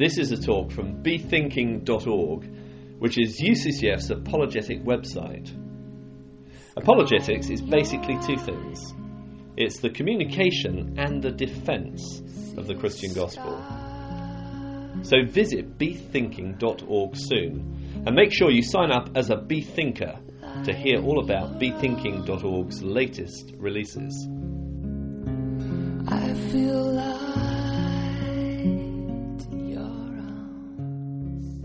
This is a talk from bethinking.org, which is UCCF's apologetic website. Apologetics is basically two things. It's the communication and the defence of the Christian gospel. So visit bethinking.org soon, and make sure you sign up as a Bethinker to hear all about bethinking.org's latest releases. I feel light in your arms.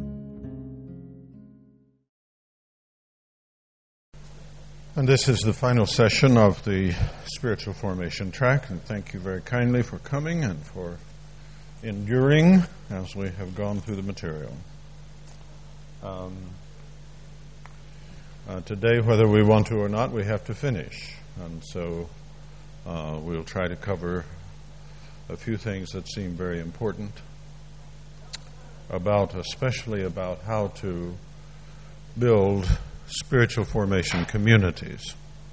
And this is the final session of the spiritual formation track, and thank you very kindly for coming and for enduring as we have gone through the material. Today, whether we want to or not, we have to finish, and so we'll try to cover a few things that seem very important especially about how to build spiritual formation communities.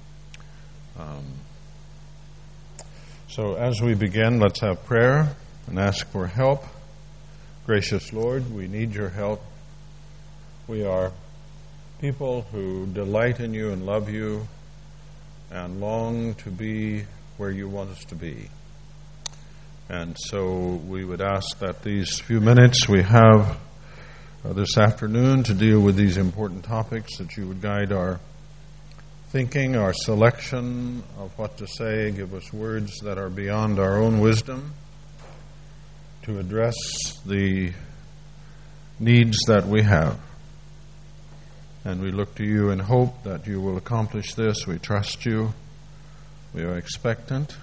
So as we begin, let's have prayer and ask for help. Gracious Lord, we need your help. We are people who delight in you and love you and long to be where you want us to be. And so we would ask that these few minutes we have this afternoon to deal with these important topics, that you would guide our thinking, our selection of what to say, give us words that are beyond our own wisdom to address the needs that we have. And we look to you in hope that you will accomplish this. We trust you. We are expectant.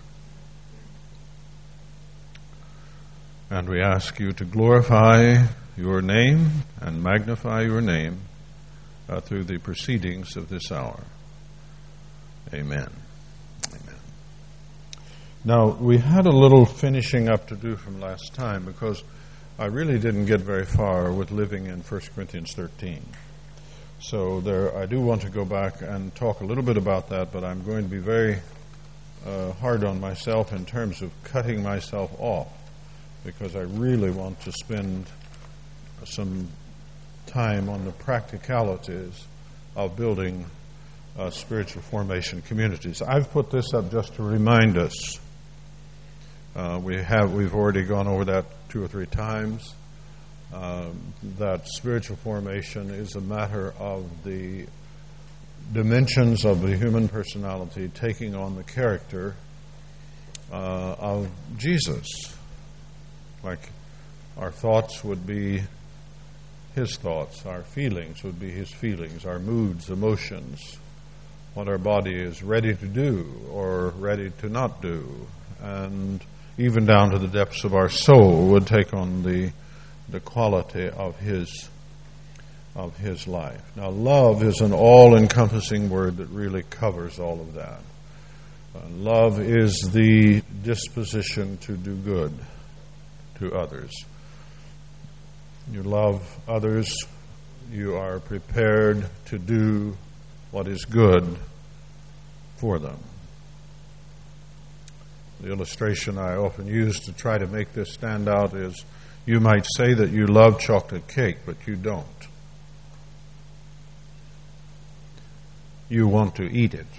And we ask you to glorify your name and magnify your name through the proceedings of this hour. Amen. Amen. Now, we had a little finishing up to do from last time because I really didn't get very far with living in 1 Corinthians 13. So I do want to go back and talk a little bit about that, but I'm going to be very hard on myself in terms of cutting myself off, because I really want to spend some time on the practicalities of building spiritual formation communities. I've put this up just to remind us. We've already gone over that 2 or 3 times. That spiritual formation is a matter of the dimensions of the human personality taking on the character of Jesus. Like our thoughts would be his thoughts, our feelings would be his feelings, our moods, emotions, what our body is ready to do or ready to not do, and even down to the depths of our soul would take on the quality of his life. Now, love is an all-encompassing word that really covers all of that. Love is the disposition to do good to others. You love others, you are prepared to do what is good for them. The illustration I often use to try to make this stand out is, you might say that you love chocolate cake, but you don't. You want to eat it.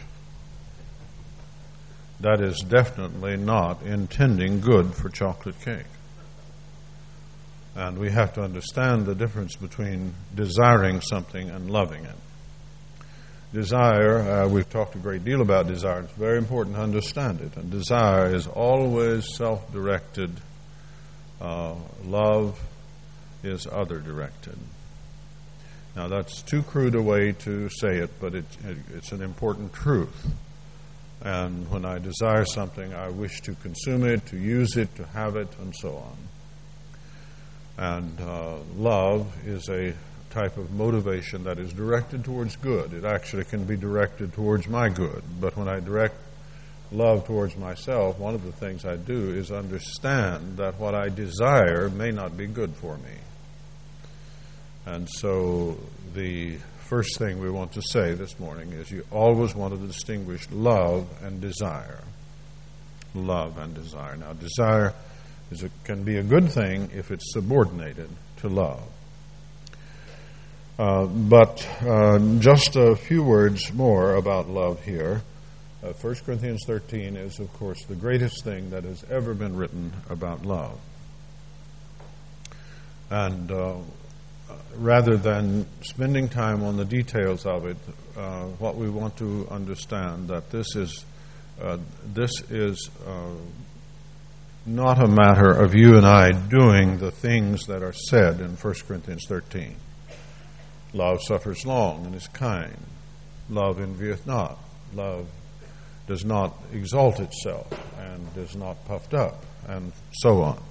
That is definitely not intending good for chocolate cake. And we have to understand the difference between desiring something and loving it. Desire, we've talked a great deal about desire. It's very important to understand it. And desire is always self-directed. Love is other-directed. Now, that's too crude a way to say it, but it's an important truth. And when I desire something, I wish to consume it, to use it, to have it, and so on. And love is a type of motivation that is directed towards good. It actually can be directed towards my good. But when I direct love towards myself, one of the things I do is understand that what I desire may not be good for me. And so the first thing we want to say this morning is you always want to distinguish love and desire. Love and desire. Now, desire It can be a good thing if it's subordinated to love. But just a few words more about love here. 1 Corinthians 13 is, of course, the greatest thing that has ever been written about love. And rather than spending time on the details of it, what we want to understand that this is not a matter of you and I doing the things that are said in 1 Corinthians 13. Love suffers long and is kind. Love envieth not. Love does not exalt itself and is not puffed up, and so on.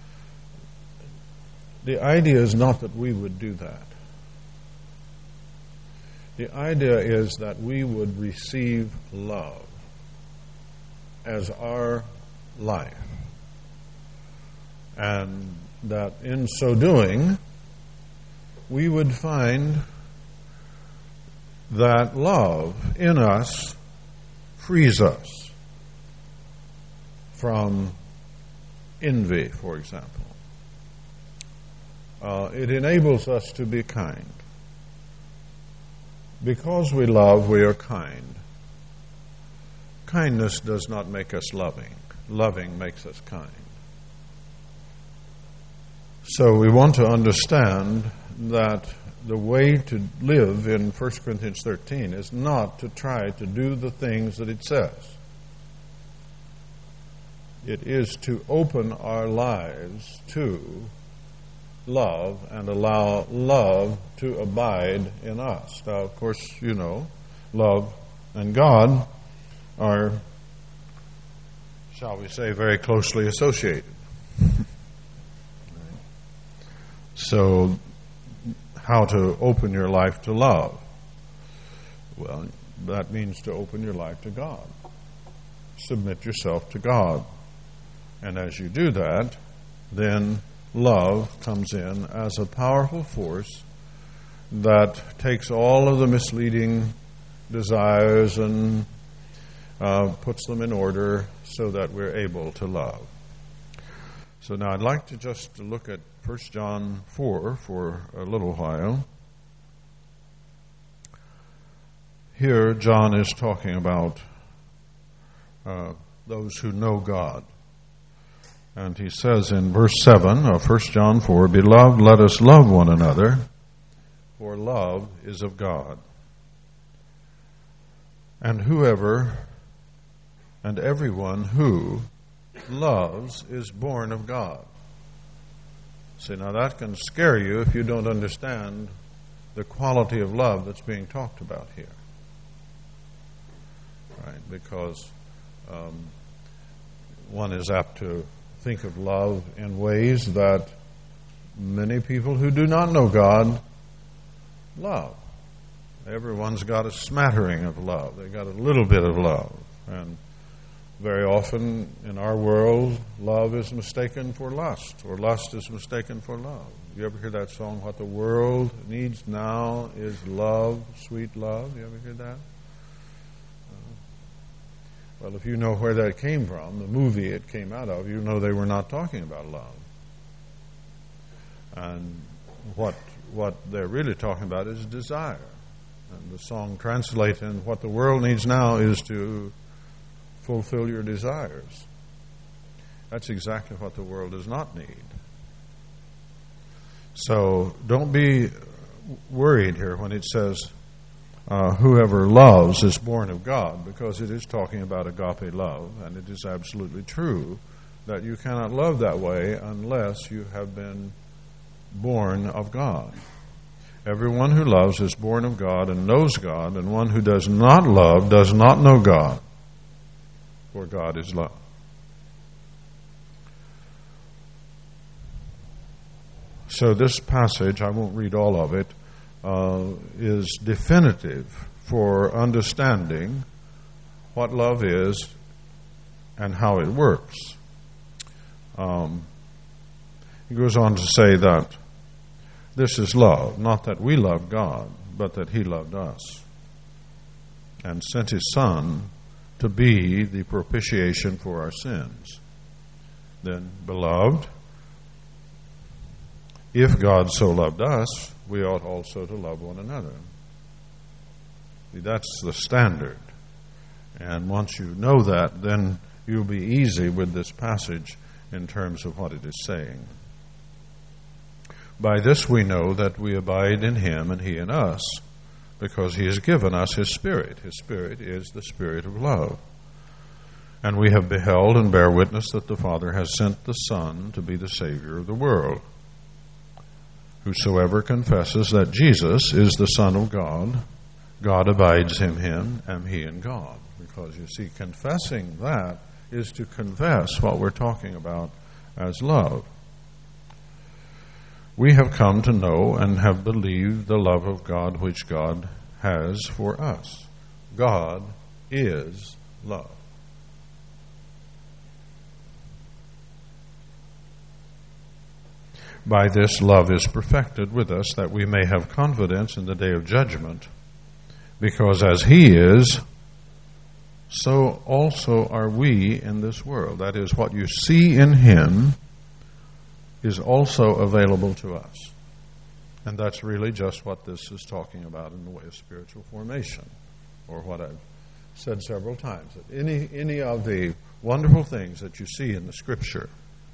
The idea is not that we would do that. The idea is that we would receive love as our life, and that in so doing, we would find that love in us frees us from envy, for example. It enables us to be kind. Because we love, we are kind. Kindness does not make us loving. Loving makes us kind. So we want to understand that the way to live in 1 Corinthians 13 is not to try to do the things that it says. It is to open our lives to love and allow love to abide in us. Now, of course, you know, love and God are, shall we say, very closely associated. So, how to open your life to love? Well, that means to open your life to God. Submit yourself to God. And as you do that, then love comes in as a powerful force that takes all of the misleading desires and puts them in order so that we're able to love. So now I'd like to just look at 1 John 4 for a little while. Here John is talking about those who know God. And he says in verse 7 of 1 John 4, "Beloved, let us love one another, for love is of God. And whoever and everyone who loves is born of God." See, now that can scare you if you don't understand the quality of love that's being talked about here. Right? Because one is apt to think of love in ways that many people who do not know God love. Everyone's got a smattering of love. They got a little bit of love. And very often in our world, love is mistaken for lust, or lust is mistaken for love. You ever hear that song, "What the world needs now is love, sweet love"? You ever hear that? Well, if you know where that came from, the movie it came out of, you know they were not talking about love. And what they're really talking about is desire. And the song translates in, "What the world needs now is to fulfill your desires." That's exactly what the world does not need. So don't be worried here when it says, whoever loves is born of God, because it is talking about agape love, and it is absolutely true that you cannot love that way unless you have been born of God. Everyone who loves is born of God and knows God, and one who does not love does not know God, for God is love. So this passage, I won't read all of it, is definitive for understanding what love is and how it works. He goes on to say that this is love, not that we love God, but that He loved us and sent His Son to be the propitiation for our sins. Then, beloved, if God so loved us, we ought also to love one another. See, that's the standard. And once you know that, then you'll be easy with this passage in terms of what it is saying. By this we know that we abide in him and he in us, because he has given us his Spirit. His Spirit is the Spirit of love. And we have beheld and bear witness that the Father has sent the Son to be the Savior of the world. Whosoever confesses that Jesus is the Son of God, God abides in him, and he in God. Because you see, confessing that is to confess what we're talking about as love. We have come to know and have believed the love of God which God has for us. God is love. By this love is perfected with us, that we may have confidence in the day of judgment, because as he is, so also are we in this world. That is, what you see in him is also available to us. And that's really just what this is talking about in the way of spiritual formation, or what I've said several times, that any of the wonderful things that you see in the Scripture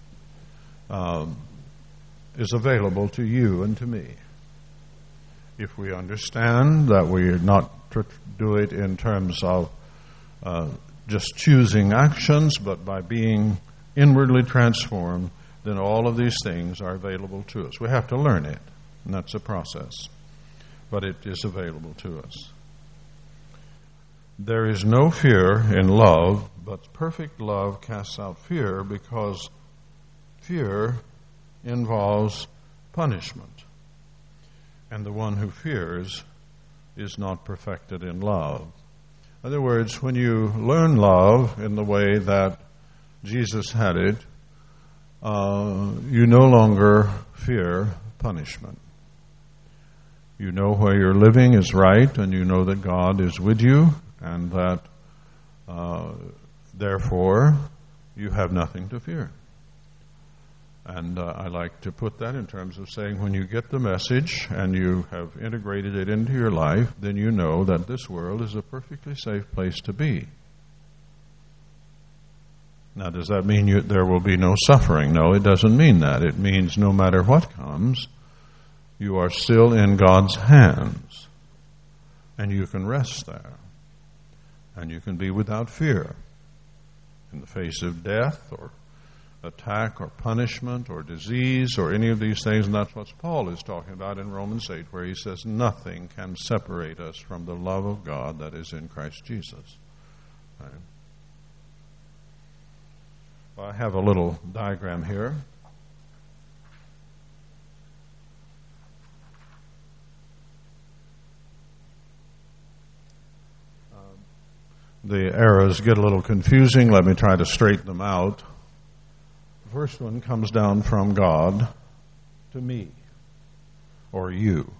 is available to you and to me. If we understand that we are not to do it in terms of just choosing actions, but by being inwardly transformed, then all of these things are available to us. We have to learn it, and that's a process, but it is available to us. There is no fear in love, but perfect love casts out fear, because fear involves punishment, and the one who fears is not perfected in love. In other words, when you learn love in the way that Jesus had it, you no longer fear punishment. You know where you're living is right, and you know that God is with you, and that therefore you have nothing to fear. And I like to put that in terms of saying, when you get the message and you have integrated it into your life, then you know that this world is a perfectly safe place to be. Now, does that mean there will be no suffering? No, it doesn't mean that. It means no matter what comes, you are still in God's hands, and you can rest there, and you can be without fear in the face of death or attack or punishment or disease or any of these things. And that's what Paul is talking about in Romans 8, where he says nothing can separate us from the love of God that is in Christ Jesus. Right? Well, I have a little diagram here. The arrows get a little confusing. Let me try to straighten them out. The first one comes down from God to me, or you.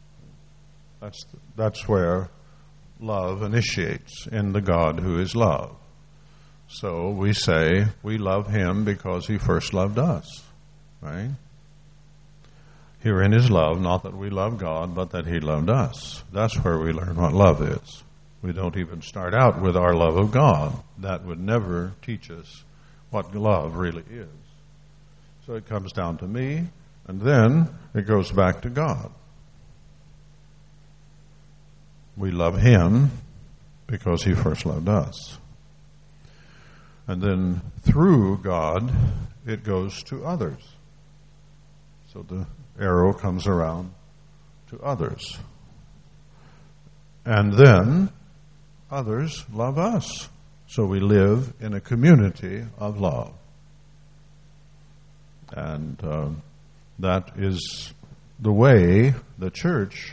That's where love initiates, in the God who is love. So we say we love him because he first loved us, right? Herein is love, not that we love God, but that he loved us. That's where we learn what love is. We don't even start out with our love of God. That would never teach us what love really is. So it comes down to me, and then it goes back to God. We love him because he first loved us. And then through God, it goes to others. So the arrow comes around to others. And then others love us. So we live in a community of love. And that is the way the church,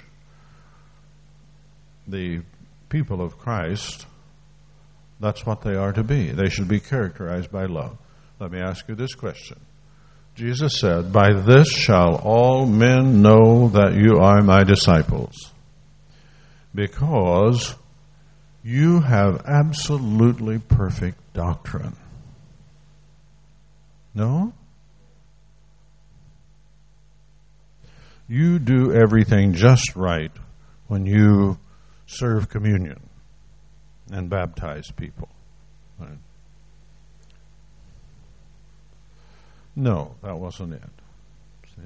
the people of Christ, that's what they are to be. They should be characterized by love. Let me ask you this question. Jesus said, "By this shall all men know that you are my disciples, because you have absolutely perfect doctrine." No? You do everything just right when you serve communion and baptize people. Right? No, that wasn't it. See?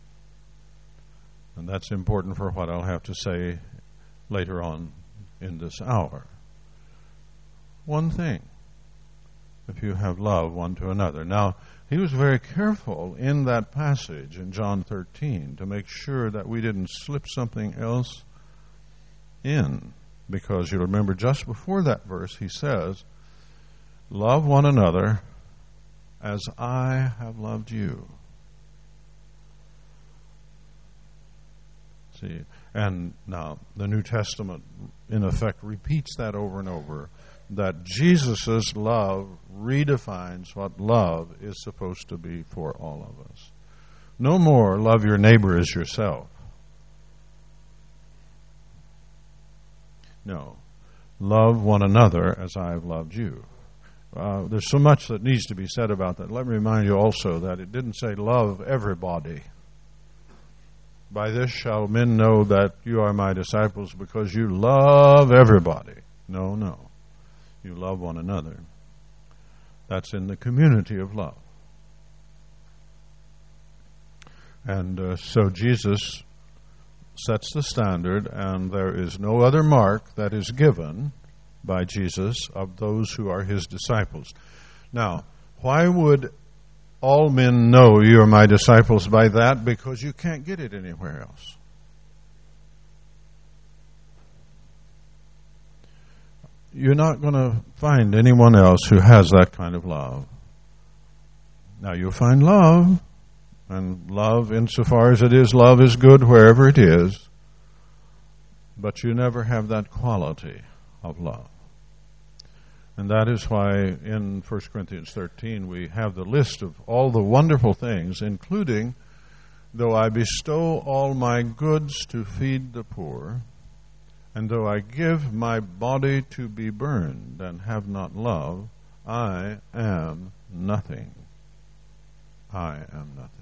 And that's important for what I'll have to say later on in this hour. One thing, if you have love one to another. Now, he was very careful in that passage in John 13 to make sure that we didn't slip something else in. Because you remember just before that verse he says, love one another as I have loved you. See, and now the New Testament in effect repeats that over and over, that Jesus' love redefines what love is supposed to be for all of us. No more love your neighbor as yourself. No. Love one another as I have loved you. There's so much that needs to be said about that. Let me remind you also that it didn't say love everybody. By this shall men know that you are my disciples because you love everybody. No, no. You love one another. That's in the community of love. And so Jesus sets the standard, and there is no other mark that is given by Jesus of those who are his disciples. Now, why would all men know you are my disciples by that? Because you can't get it anywhere else. You're not going to find anyone else who has that kind of love. Now, you'll find love, and love, insofar as it is, love is good wherever it is, but you never have that quality of love. And that is why in 1 Corinthians 13 we have the list of all the wonderful things, including, though I bestow all my goods to feed the poor, and though I give my body to be burned and have not love, I am nothing. I am nothing.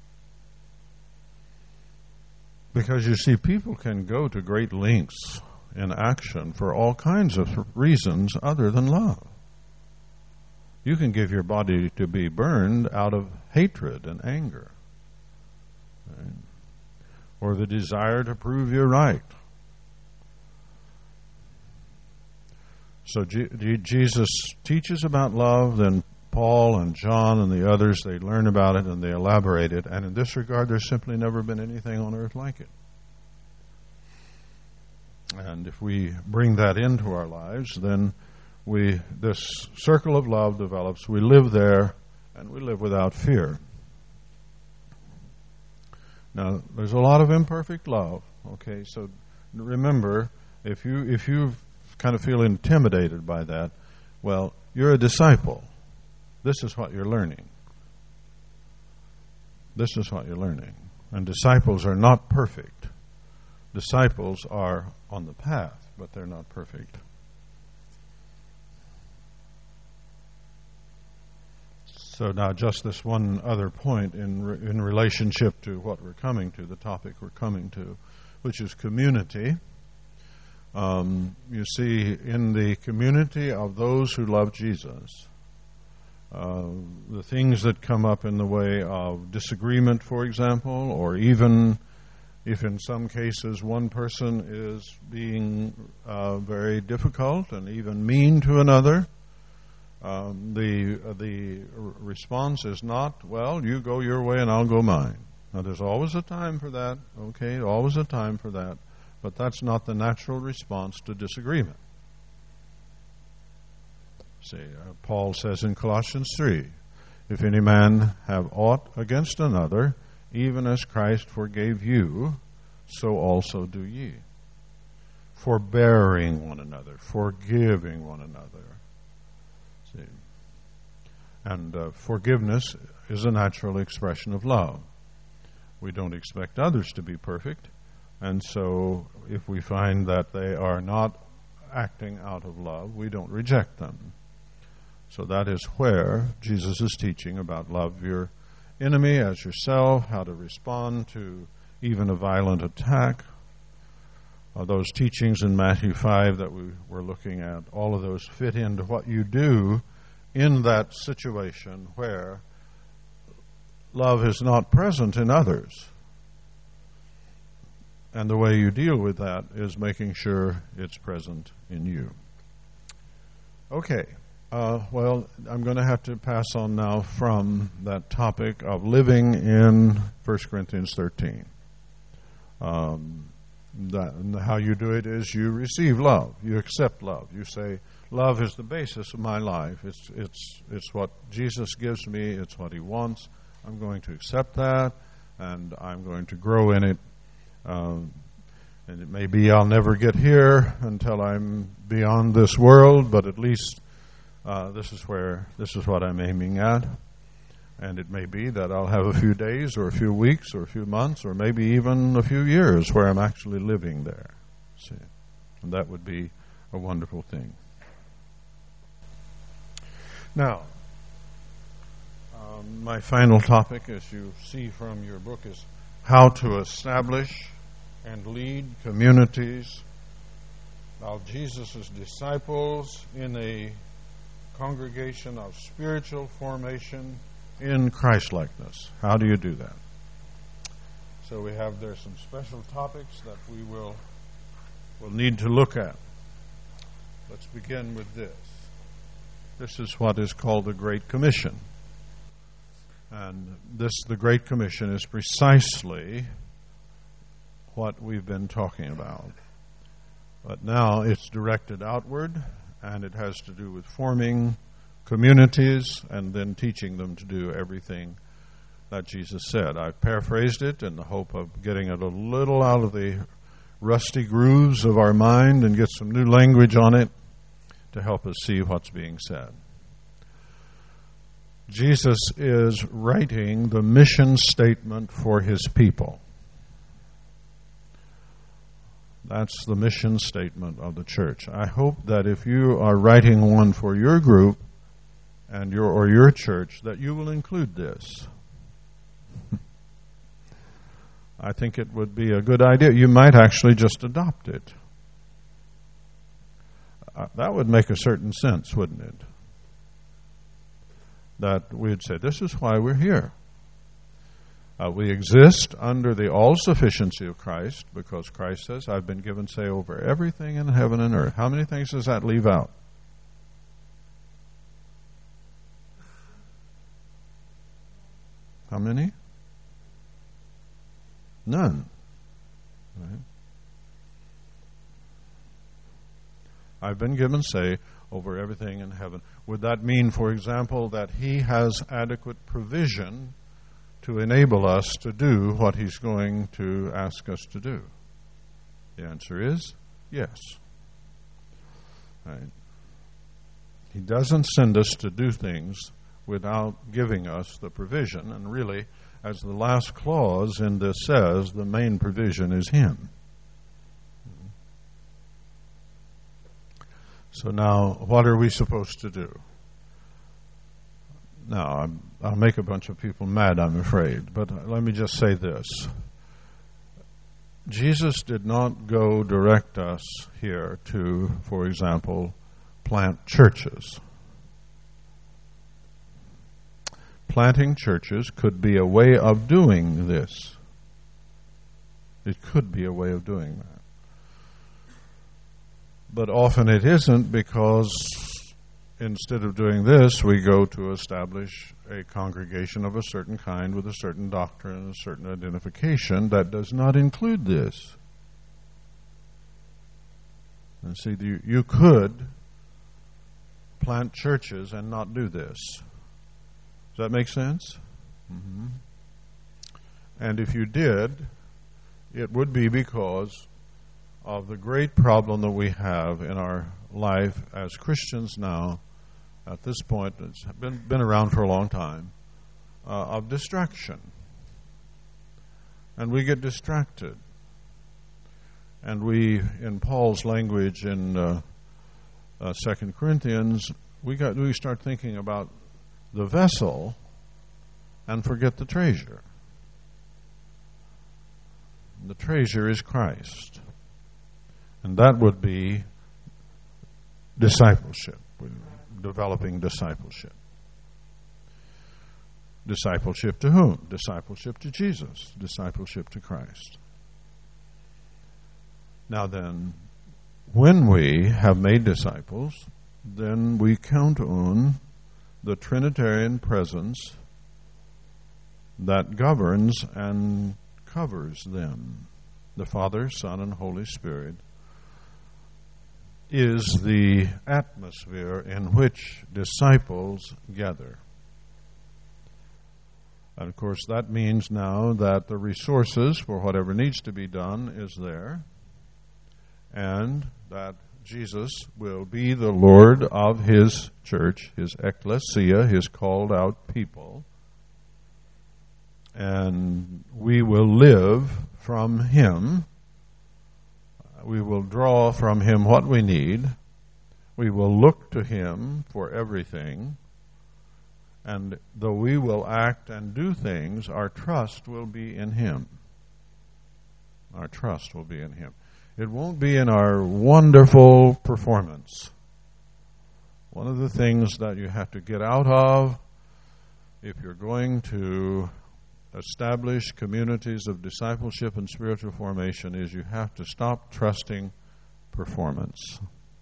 Because you see, people can go to great lengths in action for all kinds of reasons other than love. You can give your body to be burned out of hatred and anger, right? Or the desire to prove you're right. So Jesus teaches about love, then Paul and John and the others, they learn about it and they elaborate it. And in this regard, there's simply never been anything on earth like it. And if we bring that into our lives, then this circle of love develops. We live there, and we live without fear. Now, there's a lot of imperfect love. Okay, so remember, if you kind of feel intimidated by that, well, you're a disciple. This is what you're learning. This is what you're learning. And disciples are not perfect. Disciples are on the path, but they're not perfect. So now just this one other point in relationship to what we're coming to, the topic we're coming to, which is community. You see, in the community of those who love Jesus, the things that come up in the way of disagreement, for example, or even if in some cases one person is being very difficult and even mean to another, the response is not, well, you go your way and I'll go mine. Now, there's always a time for that, okay, always a time for that, but that's not the natural response to disagreement. See, Paul says in Colossians 3, if any man have aught against another, even as Christ forgave you, so also do ye. Forbearing one another, forgiving one another. See, and forgiveness is a natural expression of love. We don't expect others to be perfect, and so if we find that they are not acting out of love, we don't reject them. So that is where Jesus is teaching about love your enemy as yourself, how to respond to even a violent attack. Those teachings in Matthew 5 that we were looking at, all of those fit into what you do in that situation where love is not present in others. And the way you deal with that is making sure it's present in you. Okay. Well, I'm going to have to pass on now from that topic of living in 1 Corinthians 13. How you do it is you receive love. You accept love. You say, love is the basis of my life. It's what Jesus gives me. It's what He wants. I'm going to accept that, and I'm going to grow in it. And it may be I'll never get here until I'm beyond this world, but at least this is what I'm aiming at. And it may be that I'll have a few days or a few weeks or a few months or maybe even a few years where I'm actually living there. See? And that would be a wonderful thing. Now, my final topic, as you see from your book, is how to establish and lead communities of Jesus' disciples in a congregation of spiritual formation in Christ-likeness. How do you do that? So there's some special topics that we will need to look at. Let's begin with this. This is what is called the Great Commission. And the Great Commission is precisely what we've been talking about. But now it's directed outward, and it has to do with forming communities and then teaching them to do everything that Jesus said. I've paraphrased it in the hope of getting it a little out of the rusty grooves of our mind and get some new language on it to help us see what's being said. Jesus is writing the mission statement for His people. That's the mission statement of the church. I hope that if you are writing one for your group and your church, that you will include this. I think it would be a good idea. You might actually just adopt it. That would make a certain sense, wouldn't it? That we'd say, this is why we're here. We exist under the all-sufficiency of Christ because Christ says, I've been given say over everything in heaven and earth. How many things does that leave out? How many? None. Right? I've been given say over everything in heaven. Would that mean, for example, that He has adequate provision to enable us to do what He's going to ask us to do? The answer is yes. Right? He doesn't send us to do things without giving us the provision. And really, as the last clause in this says, the main provision is Him. So now, what are we supposed to do? Now, I'll make a bunch of people mad, I'm afraid, but let me just say this. Jesus did not go direct us here to, for example, plant churches. Planting churches could be a way of doing this. It could be a way of doing that. But often it isn't, because instead of doing this, we go to establish a congregation of a certain kind with a certain doctrine and a certain identification that does not include this. And see, you could plant churches and not do this. Does that make sense? Mm-hmm. And if you did, it would be because of the great problem that we have in our life as Christians now, at this point, it's been around for a long time, of distraction. And we get distracted. And we, in Paul's language in 2 Corinthians, we start thinking about the vessel and forget the treasure. The treasure is Christ. And that would be discipleship, developing discipleship. Discipleship to whom? Discipleship to Jesus. Discipleship to Christ. Now then, when we have made disciples, then we count on the Trinitarian presence that governs and covers them. The Father, Son, and Holy Spirit is the atmosphere in which disciples gather. And of course, that means now that the resources for whatever needs to be done is there, and that Jesus will be the Lord of His church, His ecclesia, His called out people, and we will live from Him. We will draw from Him what we need. We will look to Him for everything. And though we will act and do things, our trust will be in Him. Our trust will be in Him. It won't be in our wonderful performance. One of the things that you have to get out of if you're going to establish communities of discipleship and spiritual formation is you have to stop trusting performance.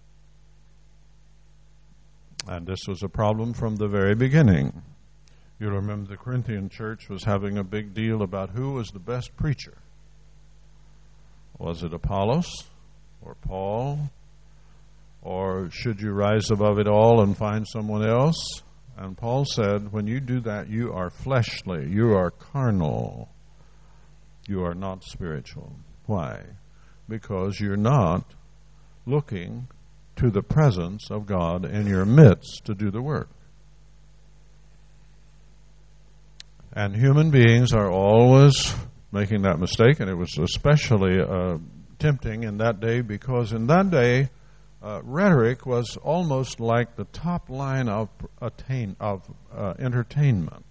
And this was a problem from the very beginning. You'll remember the Corinthian church was having a big deal about who was the best preacher. Was it Apollos or Paul? Or should you rise above it all and find someone else? And Paul said, when you do that, you are fleshly, you are carnal, you are not spiritual. Why? Because you're not looking to the presence of God in your midst to do the work. And human beings are always making that mistake, and it was especially tempting in that day because in that day, rhetoric was almost like the top line of entertainment.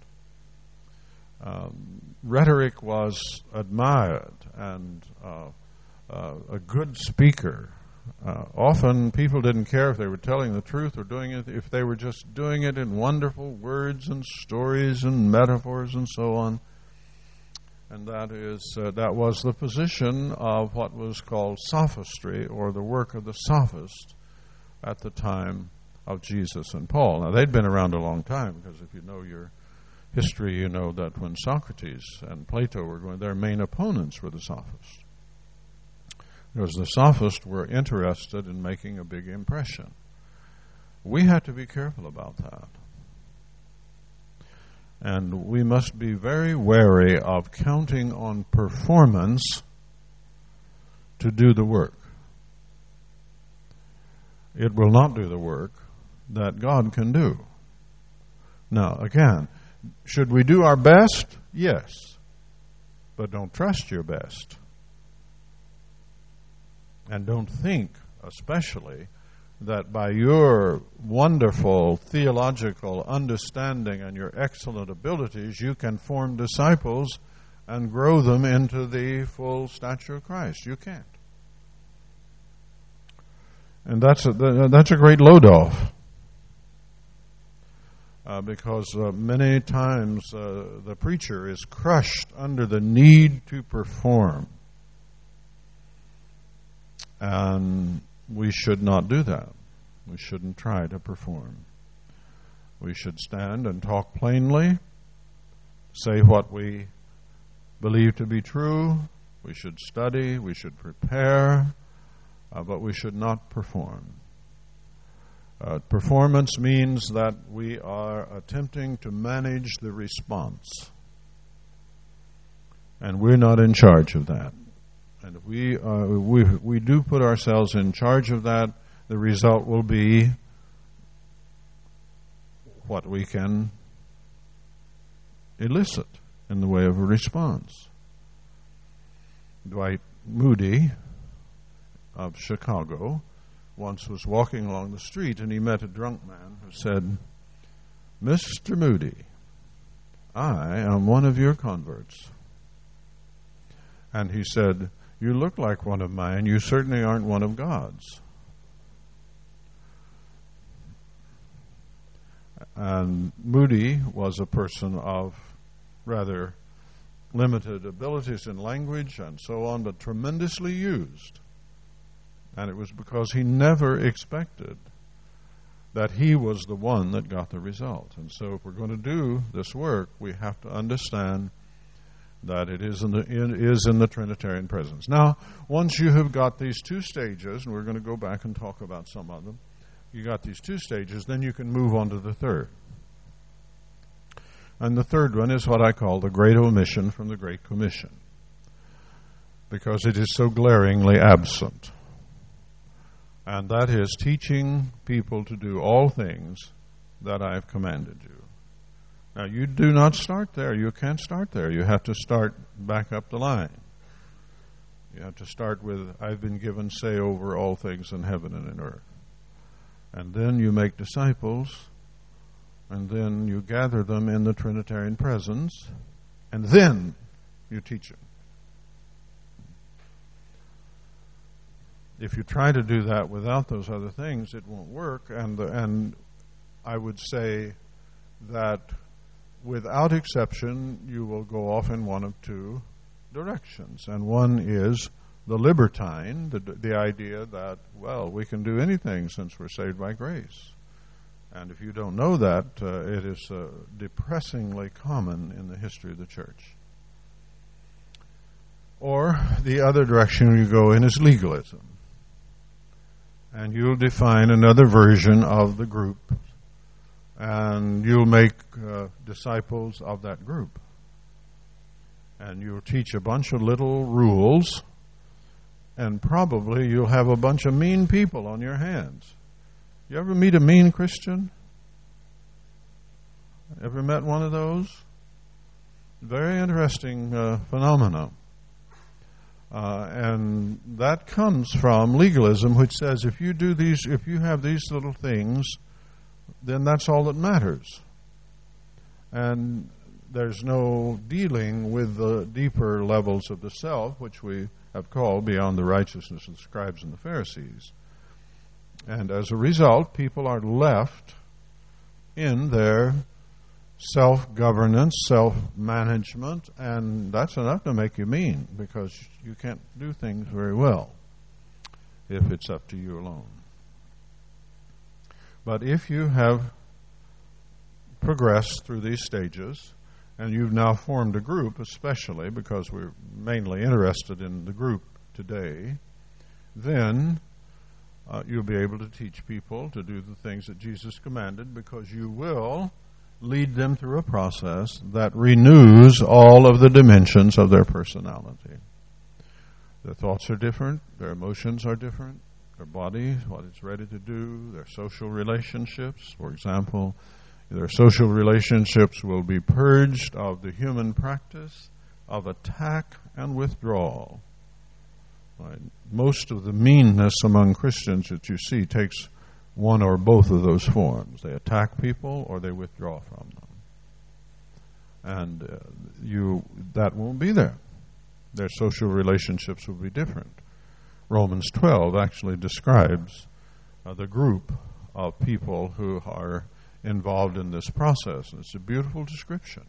Rhetoric was admired, and a good speaker. Often people didn't care if they were telling the truth or doing it, if they were just doing it in wonderful words and stories and metaphors and so on. And that was the position of what was called sophistry, or the work of the sophist at the time of Jesus and Paul. Now, they'd been around a long time, because if you know your history, you know that when Socrates and Plato were going, their main opponents were the sophists. Because the sophists were interested in making a big impression. We have to be careful about that. And we must be very wary of counting on performance to do the work. It will not do the work that God can do. Now, again, should we do our best? Yes. But don't trust your best. And don't think, especially, that by your wonderful theological understanding and your excellent abilities, you can form disciples and grow them into the full stature of Christ. You can't. And that's a great load-off. Because many times the preacher is crushed under the need to perform. And we should not do that. We shouldn't try to perform. We should stand and talk plainly, say what we believe to be true. We should study, we should prepare, but we should not perform. Performance means that we are attempting to manage the response. And we're not in charge of that. And if we do put ourselves in charge of that, the result will be what we can elicit in the way of a response. Dwight Moody of Chicago once was walking along the street and he met a drunk man who said, "Mr. Moody, I am one of your converts." And he said, "You look like one of mine. You certainly aren't one of God's." And Moody was a person of rather limited abilities in language and so on, but tremendously used. And it was because he never expected that he was the one that got the result. And so if we're going to do this work, we have to understand that it is in the Trinitarian presence. Now, once you have got these two stages, and we're going to go back and talk about some of them, you got these two stages, then you can move on to the third. And the third one is what I call the Great Omission from the Great Commission, because it is so glaringly absent. And that is teaching people to do all things that I have commanded you. Now, you do not start there. You can't start there. You have to start back up the line. You have to start with, I've been given say over all things in heaven and in earth. And then you make disciples, and then you gather them in the Trinitarian presence, and then you teach them. If you try to do that without those other things, it won't work. And I would say that without exception, you will go off in one of two directions. And one is the libertine, the idea that, well, we can do anything since we're saved by grace. And if you don't know that, it is depressingly common in the history of the church. Or the other direction you go in is legalism. And you'll define another version of the group, and you'll make disciples of that group. And you'll teach a bunch of little rules, and probably you'll have a bunch of mean people on your hands. You ever meet a mean Christian? Ever met one of those? Very interesting phenomenon. And that comes from legalism, which says if you have these little things, then that's all that matters. And there's no dealing with the deeper levels of the self, which we have called beyond the righteousness of the scribes and the Pharisees. And as a result, people are left in their self-governance, self-management, and that's enough to make you mean, because you can't do things very well if it's up to you alone. But if you have progressed through these stages, and you've now formed a group, especially because we're mainly interested in the group today, then you'll be able to teach people to do the things that Jesus commanded, because you will lead them through a process that renews all of the dimensions of their personality. Their thoughts are different, their emotions are different, their body, what it's ready to do, their social relationships. For example, their social relationships will be purged of the human practice of attack and withdrawal. Right? Most of the meanness among Christians that you see takes one or both of those forms. They attack people or they withdraw from them. And that won't be there. Their social relationships will be different. Romans 12 actually describes the group of people who are involved in this process. And it's a beautiful description.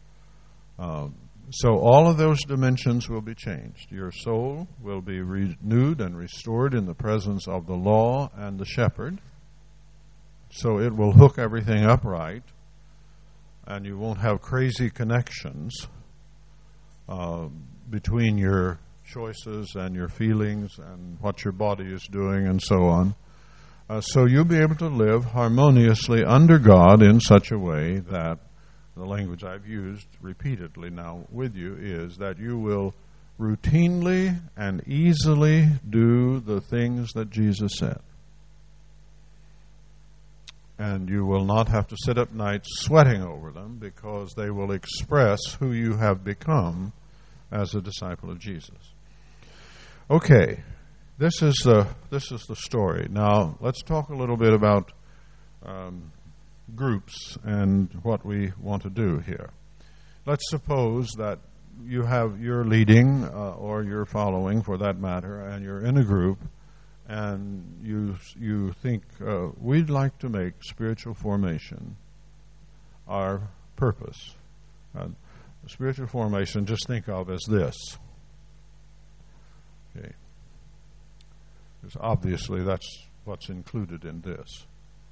So all of those dimensions will be changed. Your soul will be renewed and restored in the presence of the law and the shepherd. So it will hook everything up right, and you won't have crazy connections between your choices and your feelings and what your body is doing and so on. So you'll be able to live harmoniously under God in such a way that the language I've used repeatedly now with you is that you will routinely and easily do the things that Jesus said. And you will not have to sit up nights sweating over them, because they will express who you have become as a disciple of Jesus. Okay, this is the story. Now, let's talk a little bit about groups and what we want to do here. Let's suppose that you're leading or you're following, for that matter, and you're in a group, and you think we'd like to make spiritual formation our purpose. Spiritual formation, just think of as this. Okay. Because obviously that's what's included in this.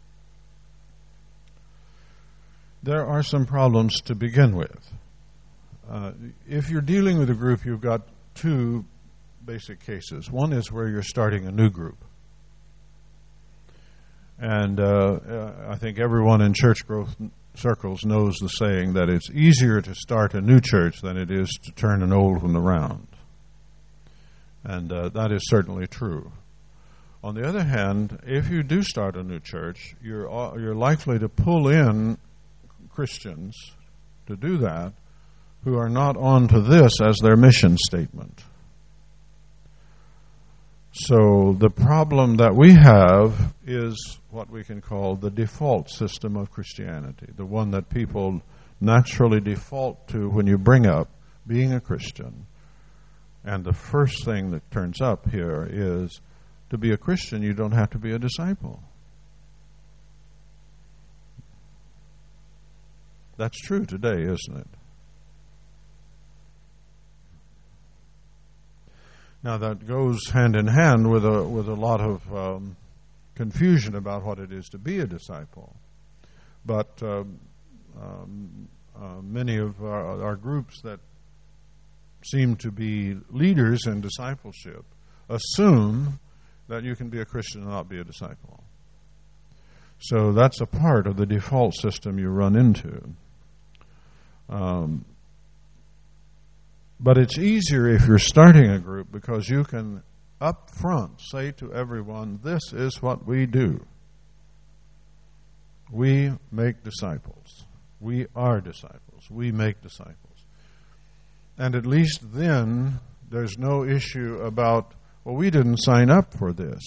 There are some problems to begin with. If you're dealing with a group, you've got two basic cases. One is where you're starting a new group. And I think everyone in church growth circles knows the saying that it's easier to start a new church than it is to turn an old one around. And that is certainly true. On the other hand, if you do start a new church, you're likely to pull in Christians to do that who are not onto this as their mission statement. So the problem that we have is what we can call the default system of Christianity, the one that people naturally default to when you bring up being a Christian. And the first thing that turns up here is, to be a Christian, you don't have to be a disciple. That's true today, isn't it? Now that goes hand in hand with a lot of confusion about what it is to be a disciple. But many of our groups that seem to be leaders in discipleship assume that you can be a Christian and not be a disciple. So that's a part of the default system you run into. But it's easier if you're starting a group because you can up front say to everyone, this is what we do. We make disciples. We are disciples. We make disciples. And at least then there's no issue about, well, we didn't sign up for this.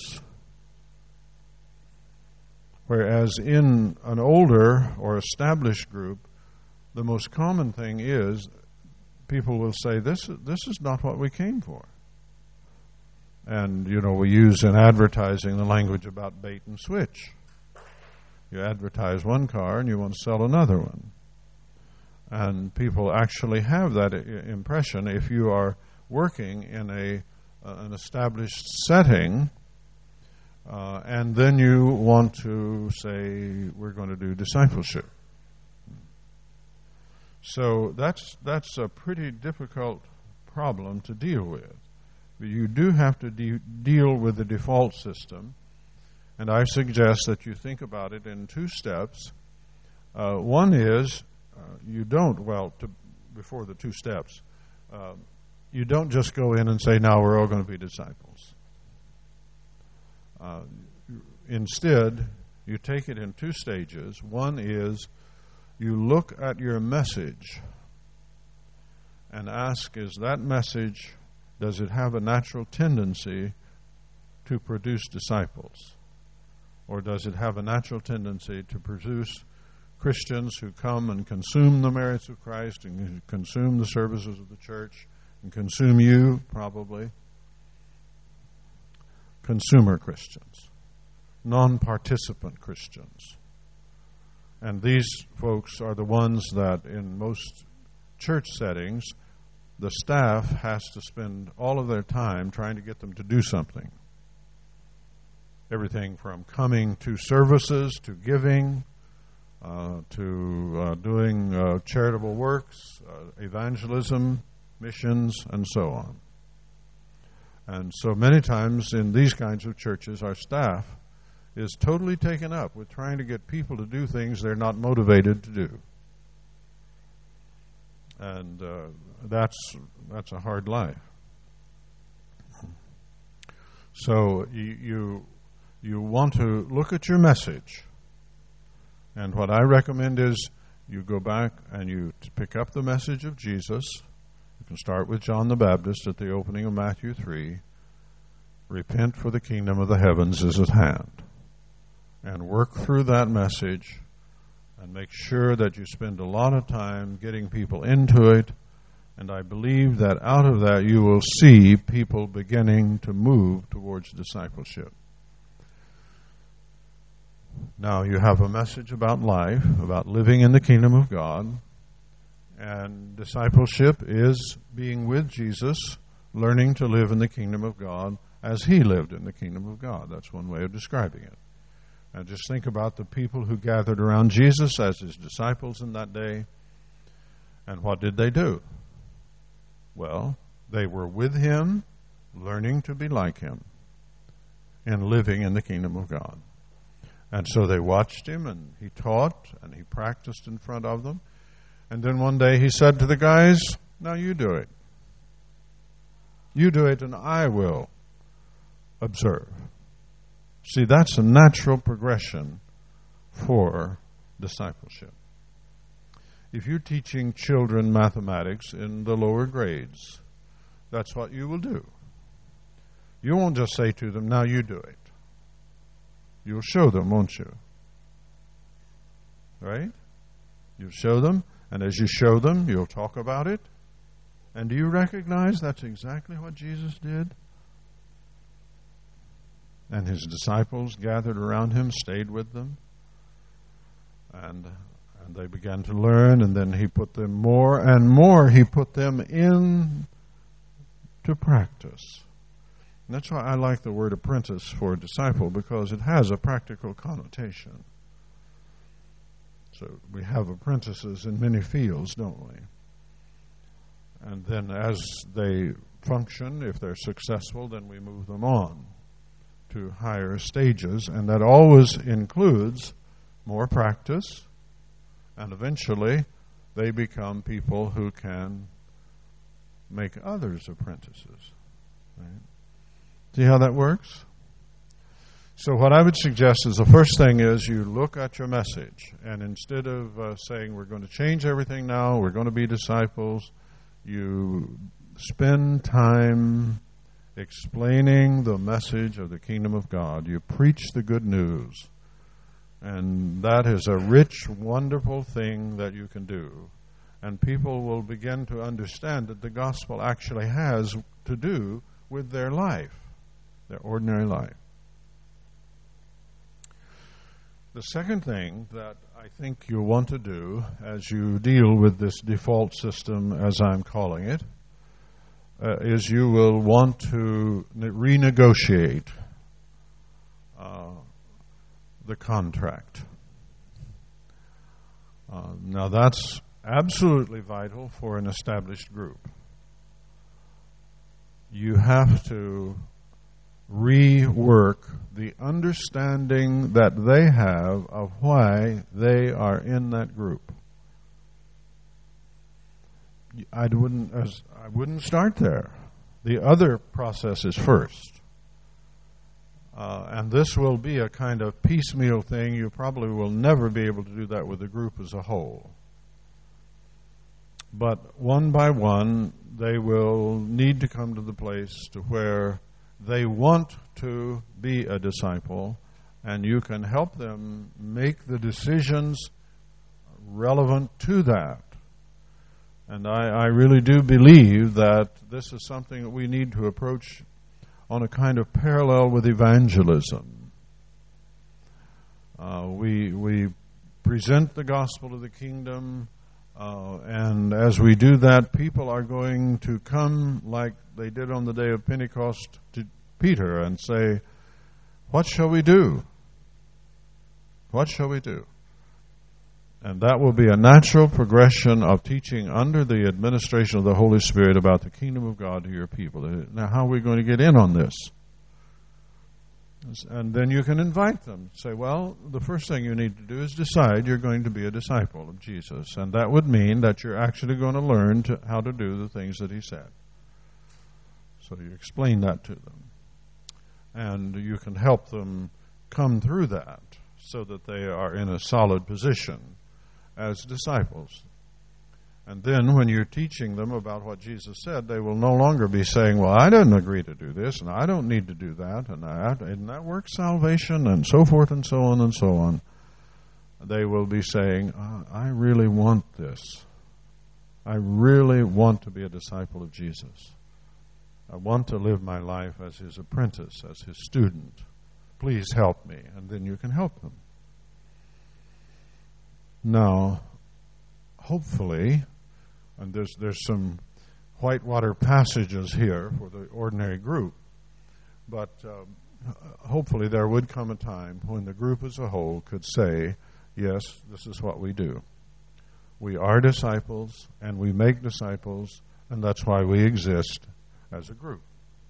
Whereas in an older or established group, the most common thing is people will say, this is not what we came for. And, we use in advertising the language about bait and switch. You advertise one car and you want to sell another one. And people actually have that impression if you are working in an established setting, and then you want to say, we're going to do discipleship. So that's a pretty difficult problem to deal with. You do have to deal with the default system, and I suggest that you think about it in two steps. One is before the two steps, you don't just go in and say, now we're all going to be disciples. Instead, you take it in two stages. One is you look at your message and ask, does it have a natural tendency to produce disciples? Or does it have a natural tendency to produce Christians who come and consume the merits of Christ and consume the services of the church and consume you, probably? Consumer Christians, non-participant Christians. And these folks are the ones that in most church settings, the staff has to spend all of their time trying to get them to do something. Everything from coming to services, to giving, to doing charitable works, evangelism, missions, and so on. And so many times in these kinds of churches, our staff is totally taken up with trying to get people to do things they're not motivated to do. And that's a hard life. So you want to look at your message. And what I recommend is you go back and you pick up the message of Jesus. You can start with John the Baptist at the opening of Matthew 3. Repent, for the kingdom of the heavens is at hand. And work through that message and make sure that you spend a lot of time getting people into it. And I believe that out of that you will see people beginning to move towards discipleship. Now you have a message about life, about living in the kingdom of God. And discipleship is being with Jesus, learning to live in the kingdom of God as he lived in the kingdom of God. That's one way of describing it. And just think about the people who gathered around Jesus as his disciples in that day. And what did they do? Well, they were with him, learning to be like him, and living in the kingdom of God. And so they watched him, and he taught, and he practiced in front of them. And then one day he said to the guys, now you do it. You do it, and I will observe. See, that's a natural progression for discipleship. If you're teaching children mathematics in the lower grades, that's what you will do. You won't just say to them, now you do it. You'll show them, won't you? Right? You'll show them, and as you show them, you'll talk about it. And do you recognize that's exactly what Jesus did? And his disciples gathered around him, stayed with them, and they began to learn, and then he put them more and more, he put them in to practice. And that's why I like the word apprentice for disciple, because it has a practical connotation. So we have apprentices in many fields, don't we? And then as they function, if they're successful, then we move them on to higher stages, and that always includes more practice, and eventually they become people who can make others apprentices. Right? See how that works? So what I would suggest is the first thing is you look at your message, and instead of saying we're going to change everything now, we're going to be disciples, you spend time explaining the message of the kingdom of God. You preach the good news. And that is a rich, wonderful thing that you can do. And people will begin to understand that the gospel actually has to do with their life, their ordinary life. The second thing that I think you'll want to do as you deal with this default system, as I'm calling it, is you will want to renegotiate the contract. Now that's absolutely vital for an established group. You have to rework the understanding that they have of why they are in that group. I wouldn't start there. The other process is first. And this will be a kind of piecemeal thing. You probably will never be able to do that with the group as a whole. But one by one, they will need to come to the place to where they want to be a disciple, and you can help them make the decisions relevant to that. And I really do believe that this is something that we need to approach on a kind of parallel with evangelism. We present the gospel of the kingdom, and as we do that, people are going to come like they did on the day of Pentecost to Peter and say, what shall we do? What shall we do? And that will be a natural progression of teaching under the administration of the Holy Spirit about the kingdom of God to your people. Now, how are we going to get in on this? And then you can invite them. Say, well, the first thing you need to do is decide you're going to be a disciple of Jesus. And that would mean that you're actually going to learn how to do the things that he said. So you explain that to them. And you can help them come through that so that they are in a solid position as disciples. And then when you're teaching them about what Jesus said, they will no longer be saying, well, I didn't agree to do this, and I don't need to do that, and isn't that work salvation, and so forth and so on and so on. They will be saying, I really want this. I really want to be a disciple of Jesus. I want to live my life as his apprentice, as his student. Please help me. And then you can help them. Now, hopefully, and there's some whitewater passages here for the ordinary group, but hopefully there would come a time when the group as a whole could say, yes, this is what we do. We are disciples, and we make disciples, and that's why we exist as a group.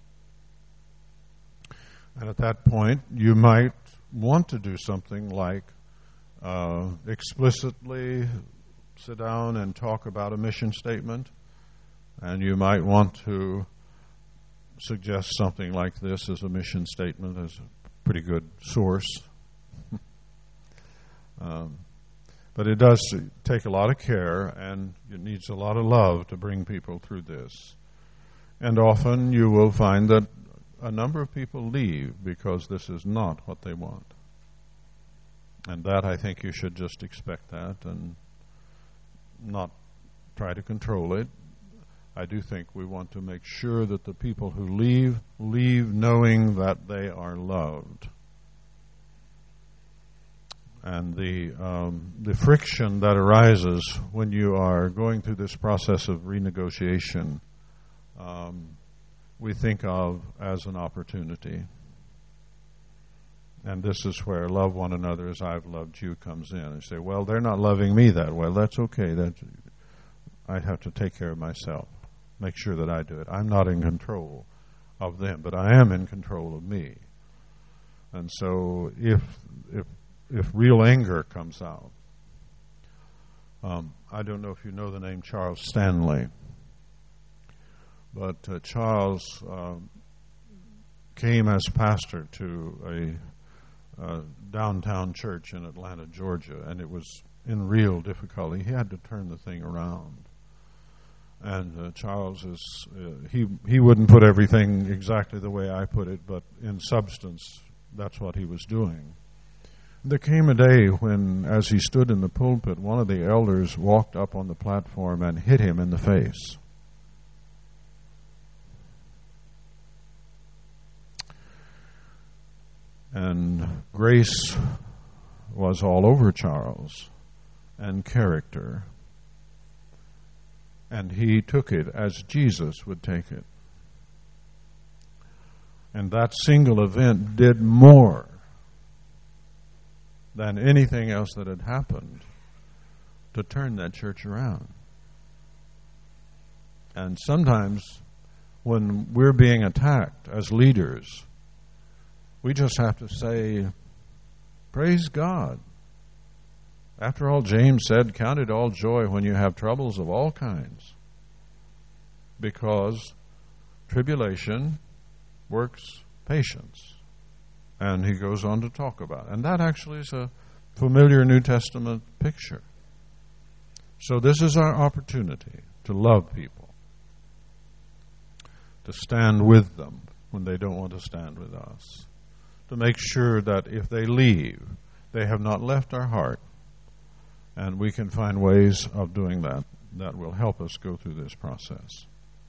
And at that point, you might want to do something like explicitly sit down and talk about a mission statement, and you might want to suggest something like this as a mission statement as a pretty good source. But it does take a lot of care, and it needs a lot of love to bring people through this. And often you will find that a number of people leave because this is not what they want. And that, I think you should just expect that and not try to control it. I do think we want to make sure that the people who leave knowing that they are loved. And the friction that arises when you are going through this process of renegotiation, we think of as an opportunity. And this is where love one another as I've loved you comes in. And you say, well, they're not loving me that well. That's okay. I have to take care of myself. Make sure that I do it. I'm not in control of them, but I am in control of me. And so if real anger comes out, I don't know if you know the name Charles Stanley, but Charles came as pastor to a downtown church in Atlanta, Georgia, and it was in real difficulty. He had to turn the thing around. And Charles is, he wouldn't put everything exactly the way I put it, but in substance, that's what he was doing. There came a day when, as he stood in the pulpit, one of the elders walked up on the platform and hit him in the face. And grace was all over Charles, and character. And he took it as Jesus would take it. And that single event did more than anything else that had happened to turn that church around. And sometimes when we're being attacked as leaders, we just have to say, praise God. After all, James said, count it all joy when you have troubles of all kinds, because tribulation works patience. And he goes on to talk about it. And that actually is a familiar New Testament picture. So this is our opportunity to love people, to stand with them when they don't want to stand with us, to make sure that if they leave, they have not left our heart. And we can find ways of doing that that will help us go through this process.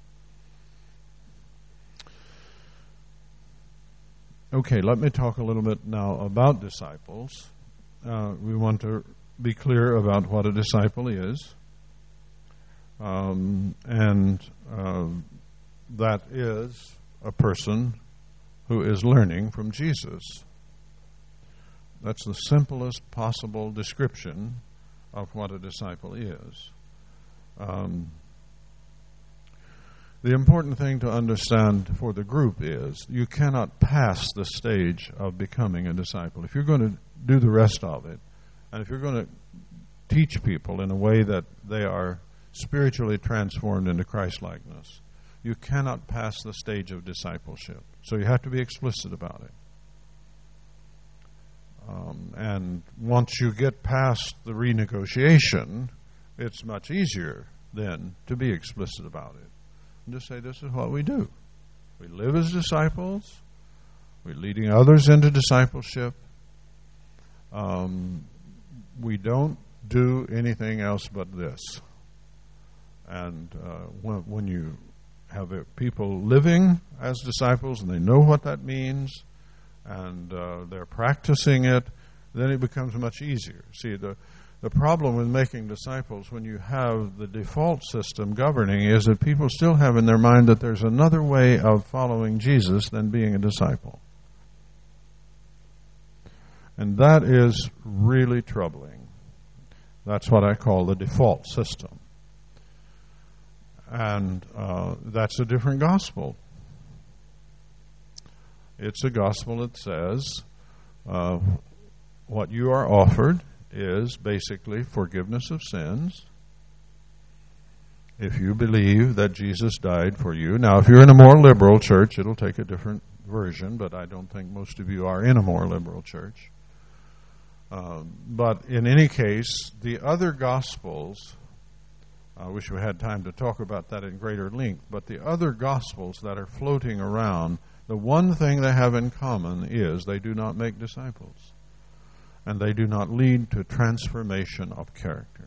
Okay, let me talk a little bit now about disciples. We want to be clear about what a disciple is. And that is a person who is learning from Jesus. That's the simplest possible description of what a disciple is. The important thing to understand for the group is you cannot pass the stage of becoming a disciple. If you're going to do the rest of it, and if you're going to teach people in a way that they are spiritually transformed into Christ-likeness, you cannot pass the stage of discipleship. So you have to be explicit about it. And once you get past the renegotiation, it's much easier then to be explicit about it. And just say, this is what we do. We live as disciples. We're leading others into discipleship. We don't do anything else but this. And when you have people living as disciples and they know what that means and they're practicing it, then it becomes much easier. See, the problem with making disciples when you have the default system governing is that people still have in their mind that there's another way of following Jesus than being a disciple. And that is really troubling. That's what I call the default system. And that's a different gospel. It's a gospel that says what you are offered is basically forgiveness of sins. If you believe that Jesus died for you. Now, if you're in a more liberal church, it'll take a different version, but I don't think most of you are in a more liberal church. But in any case, the other gospels, I wish we had time to talk about that in greater length, but the other gospels that are floating around, the one thing they have in common is they do not make disciples. And they do not lead to transformation of character.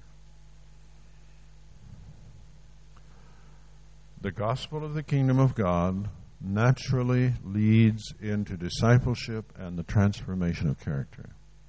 The gospel of the kingdom of God naturally leads into discipleship and the transformation of character.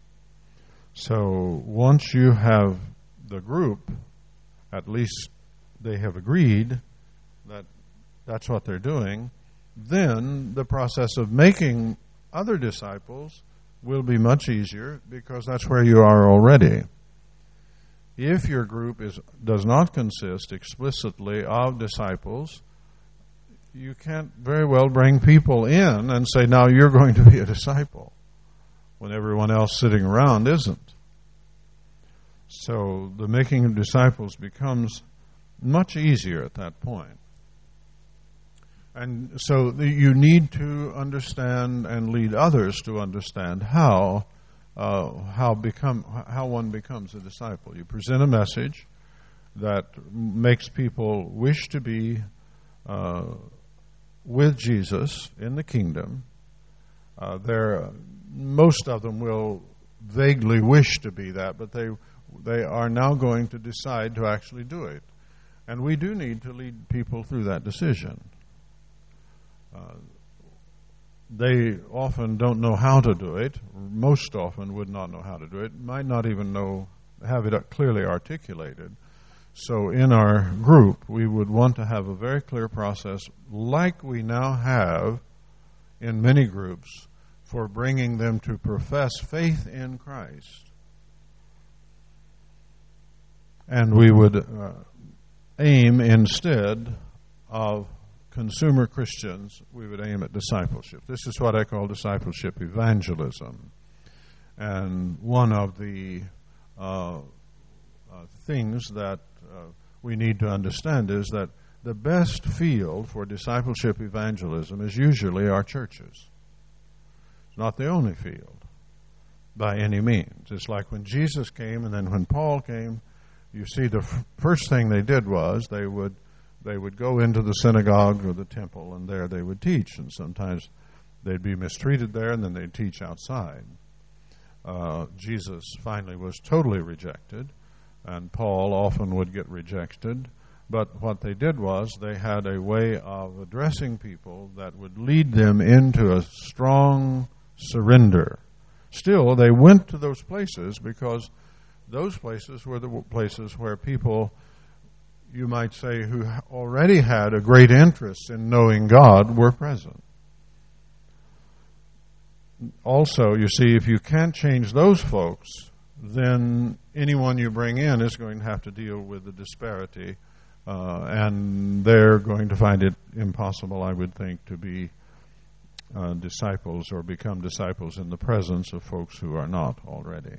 So once you have the group, at least they have agreed that that's what they're doing, then the process of making other disciples will be much easier because that's where you are already. If your group does not consist explicitly of disciples, you can't very well bring people in and say, now you're going to be a disciple, when everyone else sitting around isn't. So the making of disciples becomes much easier at that point. And so you need to understand and lead others to understand how one becomes a disciple. You present a message that makes people wish to be with Jesus in the kingdom. Most of them will vaguely wish to be that, but they are now going to decide to actually do it. And we do need to lead people through that decision. They often don't know how to do it. Most often would not know how to do it. Might not even have it clearly articulated. So in our group, we would want to have a very clear process, like we now have in many groups, for bringing them to profess faith in Christ. And we would aim, instead of consumer Christians, we would aim at discipleship. This is what I call discipleship evangelism. And one of the things that we need to understand is that the best field for discipleship evangelism is usually our churches. It's not the only field by any means. It's like when Jesus came and then when Paul came, you see the first thing they did was they would go into the synagogue or the temple, and there they would teach. And sometimes they'd be mistreated there, and then they'd teach outside. Jesus finally was totally rejected, and Paul often would get rejected. But what they did was they had a way of addressing people that would lead them into a strong surrender. Still, they went to those places because those places were the places where people, you might say, who already had a great interest in knowing God were present. Also, you see, if you can't change those folks, then anyone you bring in is going to have to deal with the disparity, and they're going to find it impossible, I would think, to be disciples or become disciples in the presence of folks who are not already.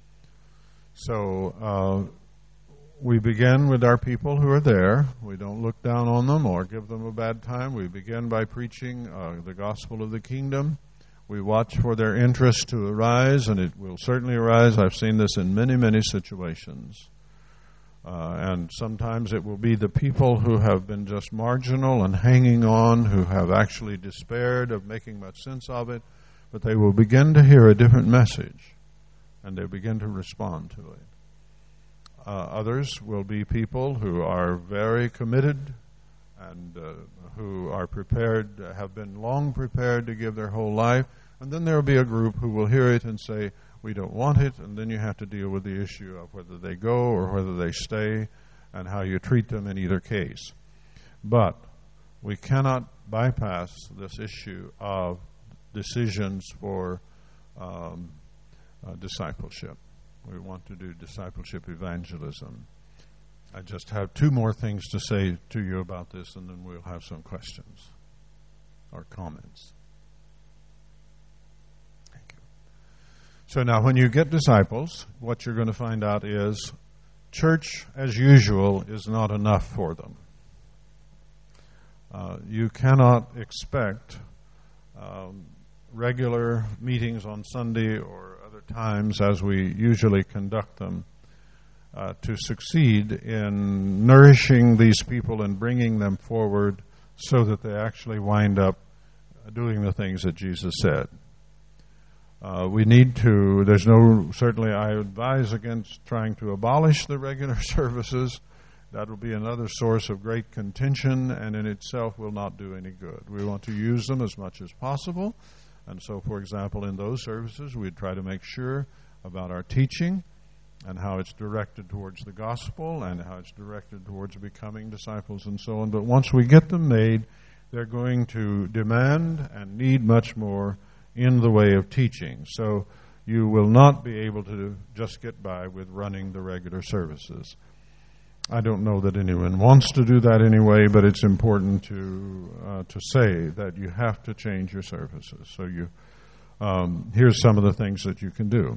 So we begin with our people who are there. We don't look down on them or give them a bad time. We begin by preaching the gospel of the kingdom. We watch for their interest to arise, and it will certainly arise. I've seen this in many, many situations And sometimes it will be the people who have been just marginal and hanging on, who have actually despaired of making much sense of it, but they will begin to hear a different message, and they begin to respond to it. Others will be people who are very committed and who are prepared, have been long prepared to give their whole life, and then there will be a group who will hear it and say, we don't want it, and then you have to deal with the issue of whether they go or whether they stay and how you treat them in either case. But we cannot bypass this issue of decisions for discipleship. We want to do discipleship evangelism. I just have two more things to say to you about this, and then we'll have some questions or comments. Thank you. So now when you get disciples, what you're going to find out is church as usual is not enough for them. You cannot expect regular meetings on Sunday or other times as we usually conduct them to succeed in nourishing these people and bringing them forward so that they actually wind up doing the things that Jesus said. We need to, certainly I advise against trying to abolish the regular services. That will be another source of great contention and in itself will not do any good. We want to use them as much as possible. And so, for example, in those services, we'd try to make sure about our teaching and how it's directed towards the gospel and how it's directed towards becoming disciples and so on. But once we get them made, they're going to demand and need much more in the way of teaching. So you will not be able to just get by with running the regular services. I don't know that anyone wants to do that anyway, but it's important to say that you have to change your services. So here's some of the things that you can do.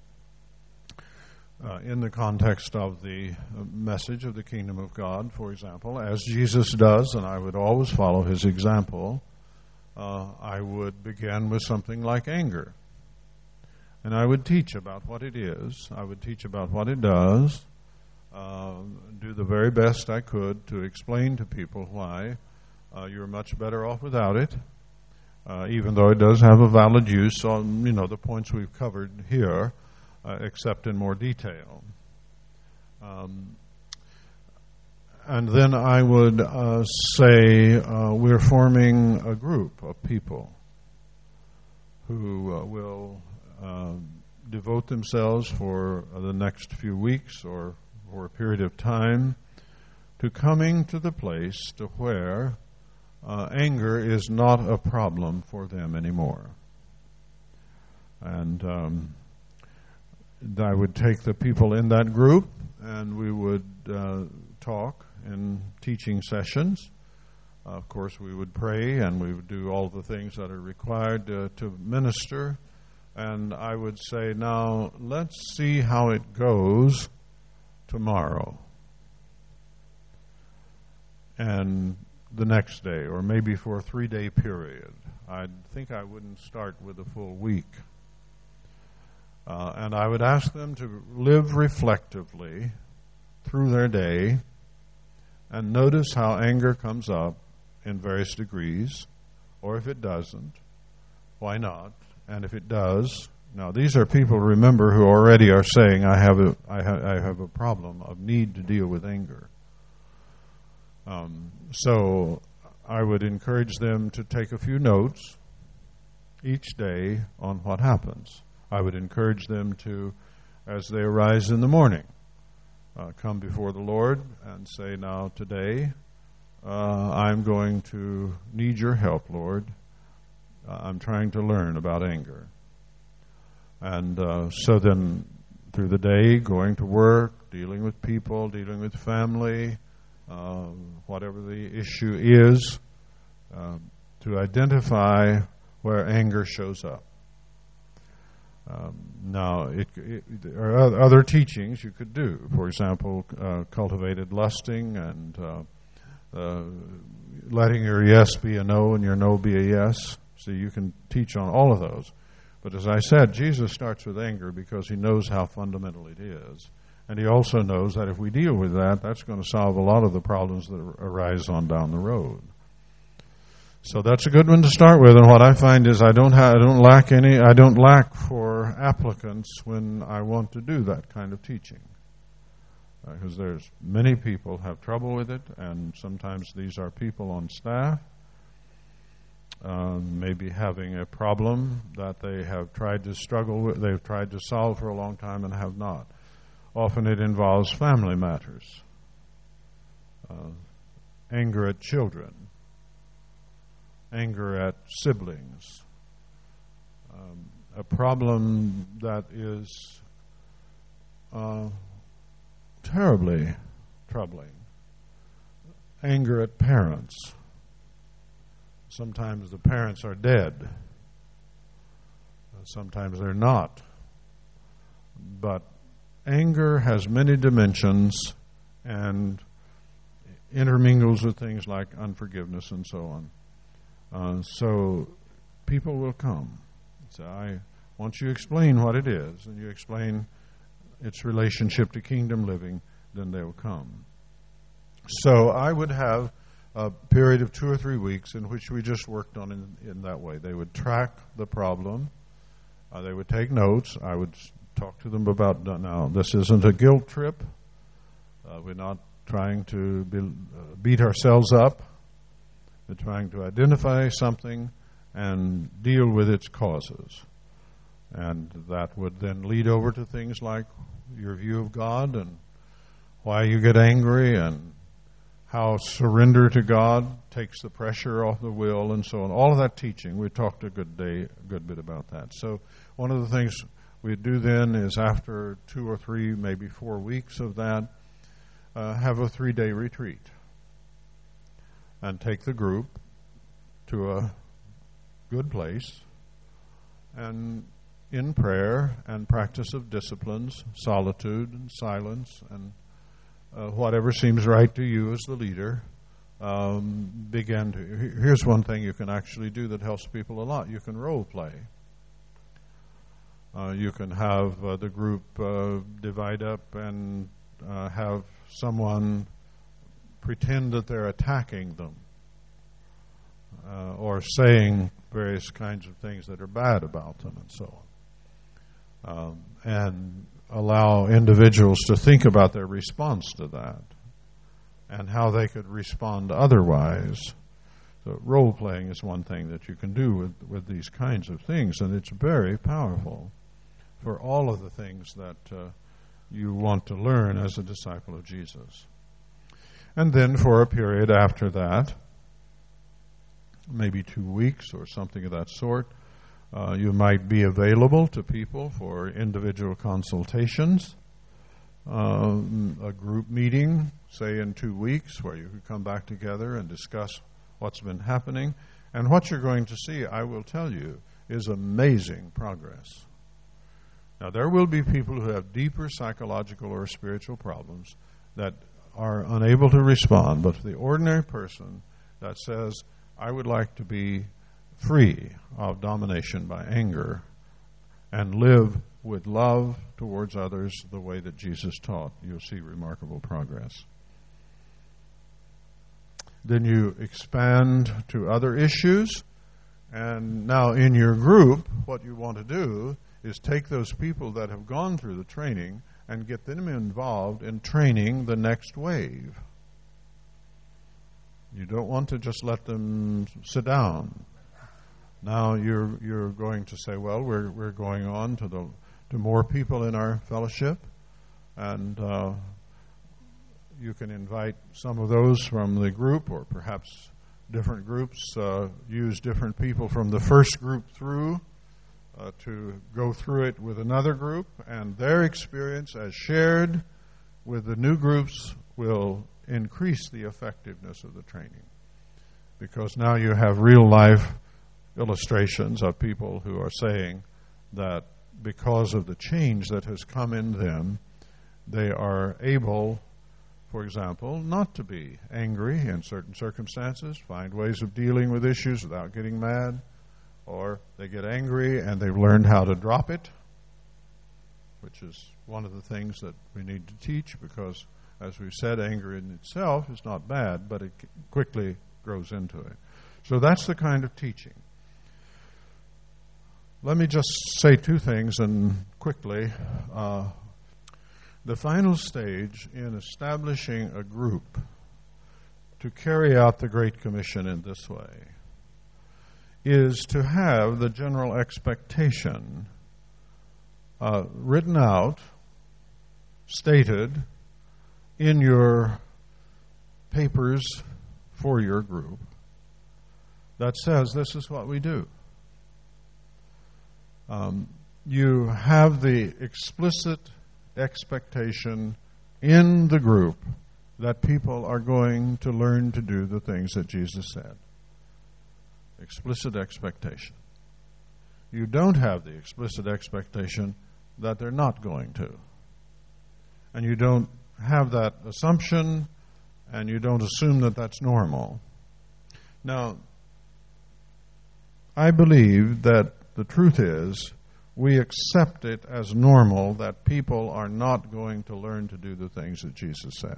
In the context of the message of the kingdom of God, for example, as Jesus does, and I would always follow his example, I would begin with something like anger. And I would teach about what it is. I would teach about what it does. Do the very best I could to explain to people why you're much better off without it, even though it does have a valid use on the points we've covered here, except in more detail. And then I would say we're forming a group of people who will devote themselves for the next few weeks or for a period of time to coming to the place to where anger is not a problem for them anymore. And I would take the people in that group and we would talk in teaching sessions. Of course, we would pray and we would do all the things that are required to minister. And I would say, now, let's see how it goes tomorrow and the next day, or maybe for a 3-day period. I think I wouldn't start with a full week. And I would ask them to live reflectively through their day and notice how anger comes up in various degrees, or if it doesn't, why not? And if it does, now these are people, remember, who already are saying, I have a problem of need to deal with anger. So I would encourage them to take a few notes each day on what happens. I would encourage them to, as they arise in the morning, come before the Lord and say, now today I'm going to need your help, Lord. I'm trying to learn about anger. And so then through the day, going to work, dealing with people, dealing with family, whatever the issue is, to identify where anger shows up. Now, there are other teachings you could do. For example, cultivated lusting and letting your yes be a no and your no be a yes. So you can teach on all of those. But as I said, Jesus starts with anger because he knows how fundamental it is. And he also knows that if we deal with that, that's going to solve a lot of the problems that arise on down the road. So that's a good one to start with. And what I find is I don't lack for applicants when I want to do that kind of teaching. Because there's many people have trouble with it, and sometimes these are people on staff maybe having a problem that they have tried to struggle with, they've tried to solve for a long time and have not. Often it involves family matters, anger at children, anger at siblings, a problem that is terribly troubling, anger at parents. Sometimes the parents are dead. Sometimes they're not. But anger has many dimensions and intermingles with things like unforgiveness and so on. So people will come. So once you explain what it is and you explain its relationship to kingdom living, then they will come. So I would have a period of 2 or 3 weeks in which we just worked on in that way. They would track the problem. They would take notes. I would talk to them about, now, this isn't a guilt trip. We're not trying to beat ourselves up. We're trying to identify something and deal with its causes. And that would then lead over to things like your view of God and why you get angry and how surrender to God takes the pressure off the will and so on. All of that teaching, we talked a good bit about that. So one of the things we do then is after 2 or 3, maybe 4 weeks of that, have a 3-day retreat and take the group to a good place and in prayer and practice of disciplines, solitude and silence and whatever seems right to you as the leader, begin to... Here's one thing you can actually do that helps people a lot. You can role play. You can have the group divide up and have someone pretend that they're attacking them or saying various kinds of things that are bad about them and so on. And allow individuals to think about their response to that and how they could respond otherwise. So role-playing is one thing that you can do with these kinds of things, and it's very powerful for all of the things that you want to learn as a disciple of Jesus. And then for a period after that, maybe 2 weeks or something of that sort, you might be available to people for individual consultations, a group meeting, say in 2 weeks, where you could come back together and discuss what's been happening. And what you're going to see, I will tell you, is amazing progress. Now, there will be people who have deeper psychological or spiritual problems that are unable to respond, but the ordinary person that says, I would like to be free of domination by anger and live with love towards others the way that Jesus taught, you'll see remarkable progress. Then you expand to other issues, and now in your group, what you want to do is take those people that have gone through the training and get them involved in training the next wave. You don't want to just let them sit down. Now you're going to say, well, we're going on to more people in our fellowship, and you can invite some of those from the group, or perhaps different groups use different people from the first group through to go through it with another group, and their experience as shared with the new groups will increase the effectiveness of the training, because now you have real life illustrations of people who are saying that because of the change that has come in them, they are able, for example, not to be angry in certain circumstances, find ways of dealing with issues without getting mad, or they get angry and they've learned how to drop it, which is one of the things that we need to teach because, as we've said, anger in itself is not bad, but it quickly grows into it. So that's the kind of teaching. Let me just say two things and quickly. The final stage in establishing a group to carry out the Great Commission in this way is to have the general expectation written out, stated in your papers for your group that says this is what we do. You have the explicit expectation in the group that people are going to learn to do the things that Jesus said. Explicit expectation. You don't have the explicit expectation that they're not going to. And you don't have that assumption, and you don't assume that that's normal. Now, I believe that the truth is we accept it as normal that people are not going to learn to do the things that Jesus said.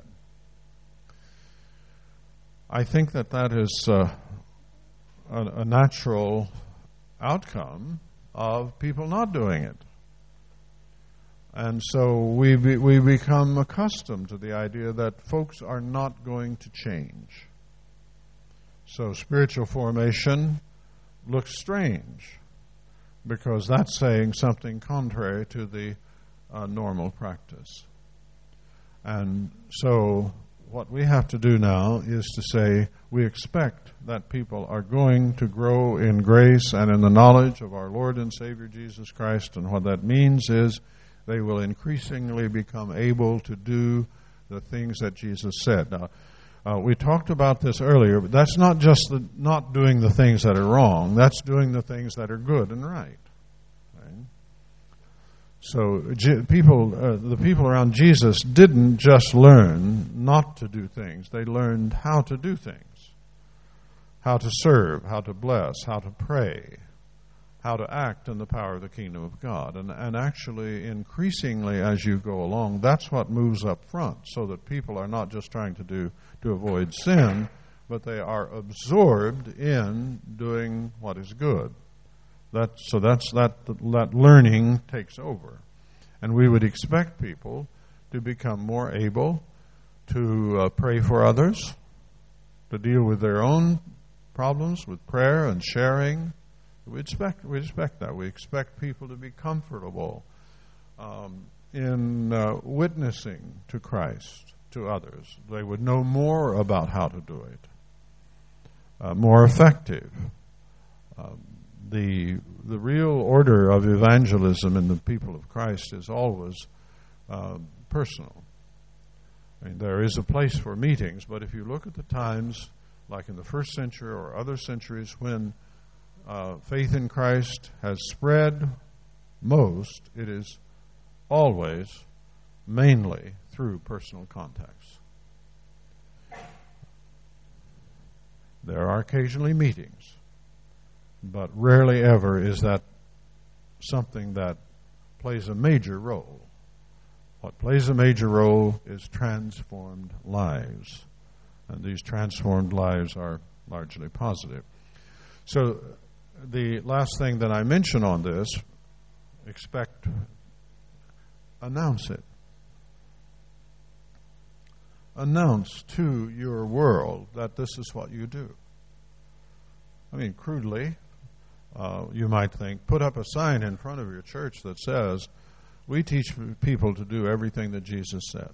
I think that that is a natural outcome of people not doing it. And so we become accustomed to the idea that folks are not going to change. So spiritual formation looks strange because that's saying something contrary to the normal practice. And so what we have to do now is to say we expect that people are going to grow in grace and in the knowledge of our Lord and Savior Jesus Christ, and what that means is they will increasingly become able to do the things that Jesus said. Now, we talked about this earlier, but that's not just not doing the things that are wrong, that's doing the things that are good and right. So the people around Jesus didn't just learn not to do things. They learned how to do things, how to serve, how to bless, how to pray, how to act in the power of the kingdom of God. And actually, increasingly as you go along, that's what moves up front, so that people are not just trying to avoid sin, but they are absorbed in doing what is good. That learning takes over. And we would expect people to become more able to pray for others, to deal with their own problems with prayer and sharing. We expect that. We expect people to be comfortable in witnessing to Christ to others. They would know more about how to do it, more effective. The real order of evangelism in the people of Christ is always personal. I mean, there is a place for meetings, but if you look at the times, like in the first century or other centuries, when faith in Christ has spread most, it is always mainly through personal contacts. There are occasionally meetings, but rarely ever is that something that plays a major role. What plays a major role is transformed lives, and these transformed lives are largely positive. So the last thing that I mention on this, announce it. Announce to your world that this is what you do. I mean, crudely, you might think, put up a sign in front of your church that says, we teach people to do everything that Jesus said.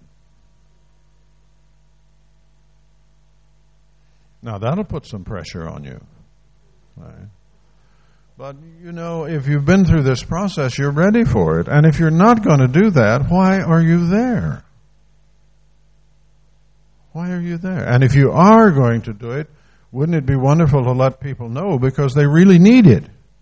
Now, that'll put some pressure on you. Right? But, if you've been through this process, you're ready for it. And if you're not going to do that, why are you there? Why are you there? And if you are going to do it, wouldn't it be wonderful to let people know, because they really need it?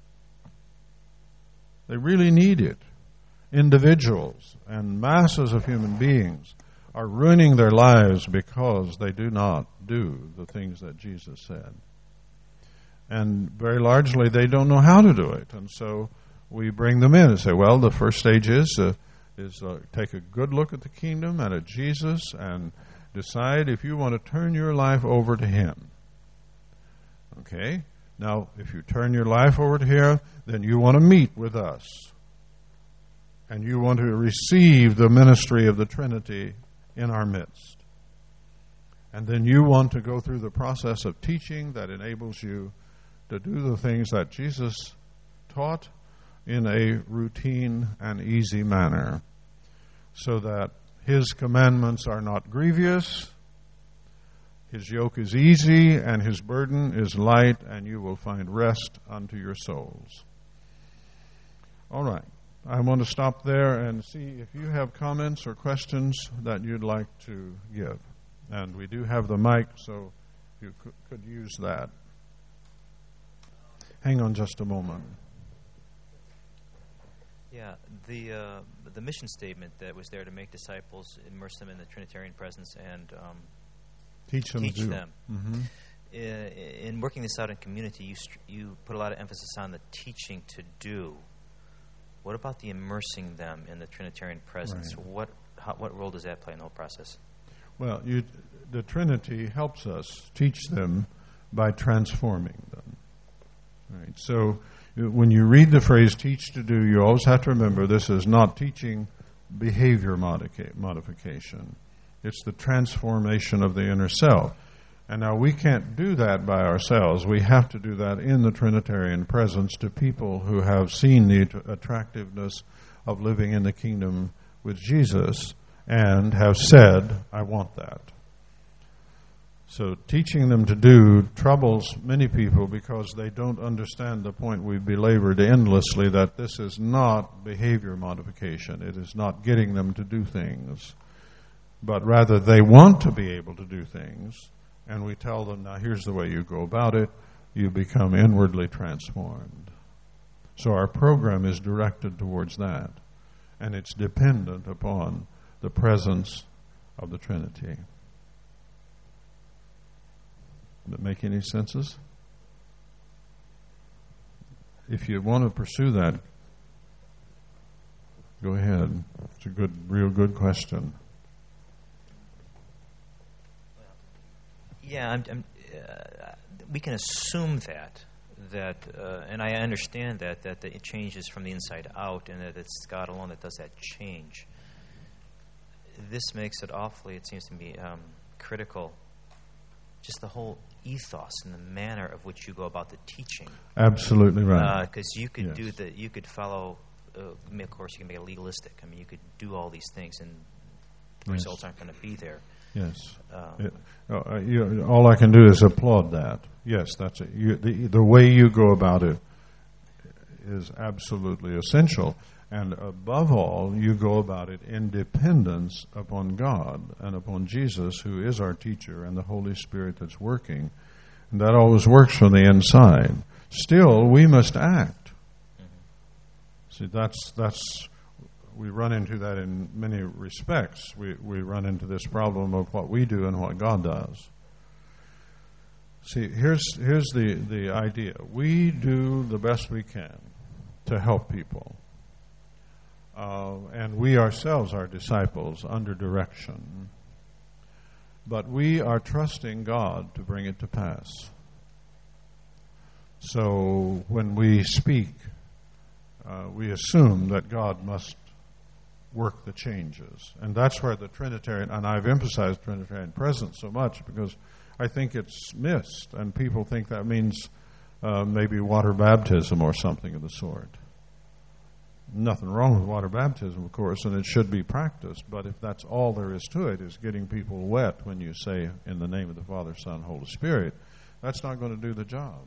They really need it. Individuals and masses of human beings are ruining their lives because they do not do the things that Jesus said. And very largely, they don't know how to do it. And so we bring them in and say, well, the first stage is is take a good look at the kingdom and at Jesus and decide if you want to turn your life over to Him. Okay? Now, if you turn your life over to Him, then you want to meet with us. And you want to receive the ministry of the Trinity in our midst. And then you want to go through the process of teaching that enables you to do the things that Jesus taught in a routine and easy manner, so that His commandments are not grievous, His yoke is easy, and His burden is light, and you will find rest unto your souls. All right. I want to stop there and see if you have comments or questions that you'd like to give. And we do have the mic, so you could use that. Hang on just a moment. Yeah, the mission statement that was there to make disciples, immerse them in the Trinitarian presence, and teach them. Mm-hmm. In working this out in community, you put a lot of emphasis on the teaching to do. What about the immersing them in the Trinitarian presence? Right. What role does that play in the whole process? Well, the Trinity helps us teach them by transforming them. Right. So when you read the phrase teach to do, you always have to remember this is not teaching behavior modification. It's the transformation of the inner self. And now we can't do that by ourselves. We have to do that in the Trinitarian presence to people who have seen the attractiveness of living in the kingdom with Jesus and have said, I want that. So teaching them to do troubles many people because they don't understand the point we've belabored endlessly, that this is not behavior modification. It is not getting them to do things, but rather they want to be able to do things. And we tell them, now here's the way you go about it. You become inwardly transformed. So our program is directed towards that. And it's dependent upon the presence of the Trinity. Does that make any senses? If you want to pursue that, go ahead. It's a real good question. Yeah, we can assume that, and I understand that it changes from the inside out, and that it's God alone that does that change. This makes it awfully, it seems to me, critical. Just the whole ethos and the manner of which you go about the teaching. Absolutely right. Because you could you could follow. Of course, you can make it legalistic. I mean, you could do all these things, and the results aren't going to be there. Yes. All I can do is applaud that. Yes, that's it. The way you go about it is absolutely essential. And above all, you go about it in dependence upon God and upon Jesus, who is our teacher, and the Holy Spirit that's working. And that always works from the inside. Still, we must act. See, that's we run into that in many respects. We run into this problem of what we do and what God does. See, here's the idea. We do the best we can to help people. And we ourselves are disciples under direction. But we are trusting God to bring it to pass. So when we speak, we assume that God must work the changes. And that's where the Trinitarian, and I've emphasized Trinitarian presence so much because I think it's missed, and people think that means maybe water baptism or something of the sort. Nothing wrong with water baptism, of course, and it should be practiced, but if that's all there is to it, is getting people wet when you say, in the name of the Father, Son, Holy Spirit, that's not going to do the job.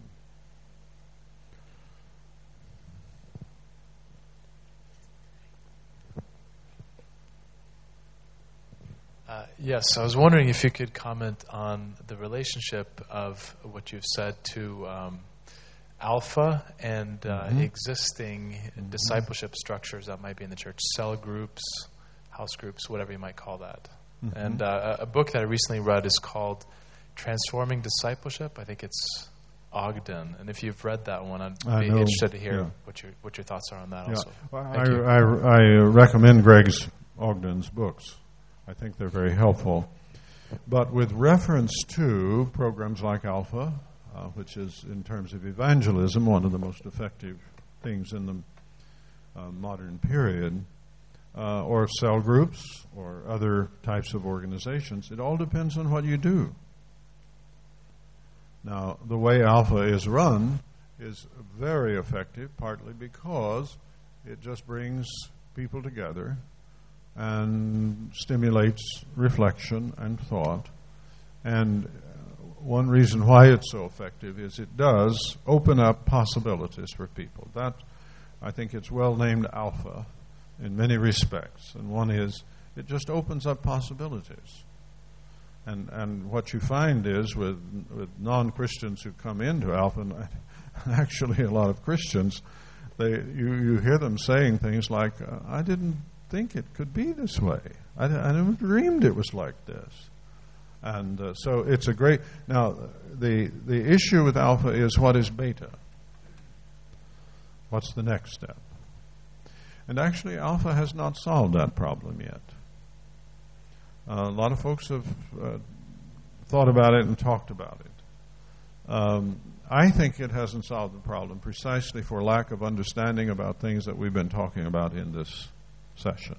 Yes, I was wondering if you could comment on the relationship of what you've said to Alpha and existing discipleship structures that might be in the church, cell groups, house groups, whatever you might call that. And a book that I recently read is called Transforming Discipleship. I think it's Ogden, and if you've read that one, I'd I be know, interested to hear yeah. what your thoughts are on that Yeah. also. Well, Thank you. I recommend Ogden's books. I think they're very helpful. But with reference to programs like Alpha, which is, in terms of evangelism, one of the most effective things in the modern period, or cell groups or other types of organizations, it all depends on what you do. Now, the way Alpha is run is very effective, partly because it just brings people together and stimulates reflection and thought. And one reason why it's so effective is it does open up possibilities for people. That, I think it's well named Alpha in many respects. And one is it just opens up possibilities. And what you find is with non-Christians who come into Alpha, and actually a lot of Christians, you hear them saying things like, I didn't think it could be this way. I never dreamed it was like this. And so it's a great... Now, the issue with Alpha is, what is Beta? What's the next step? And actually, Alpha has not solved that problem yet. A lot of folks have thought about it and talked about it. I think it hasn't solved the problem precisely for lack of understanding about things that we've been talking about in this session.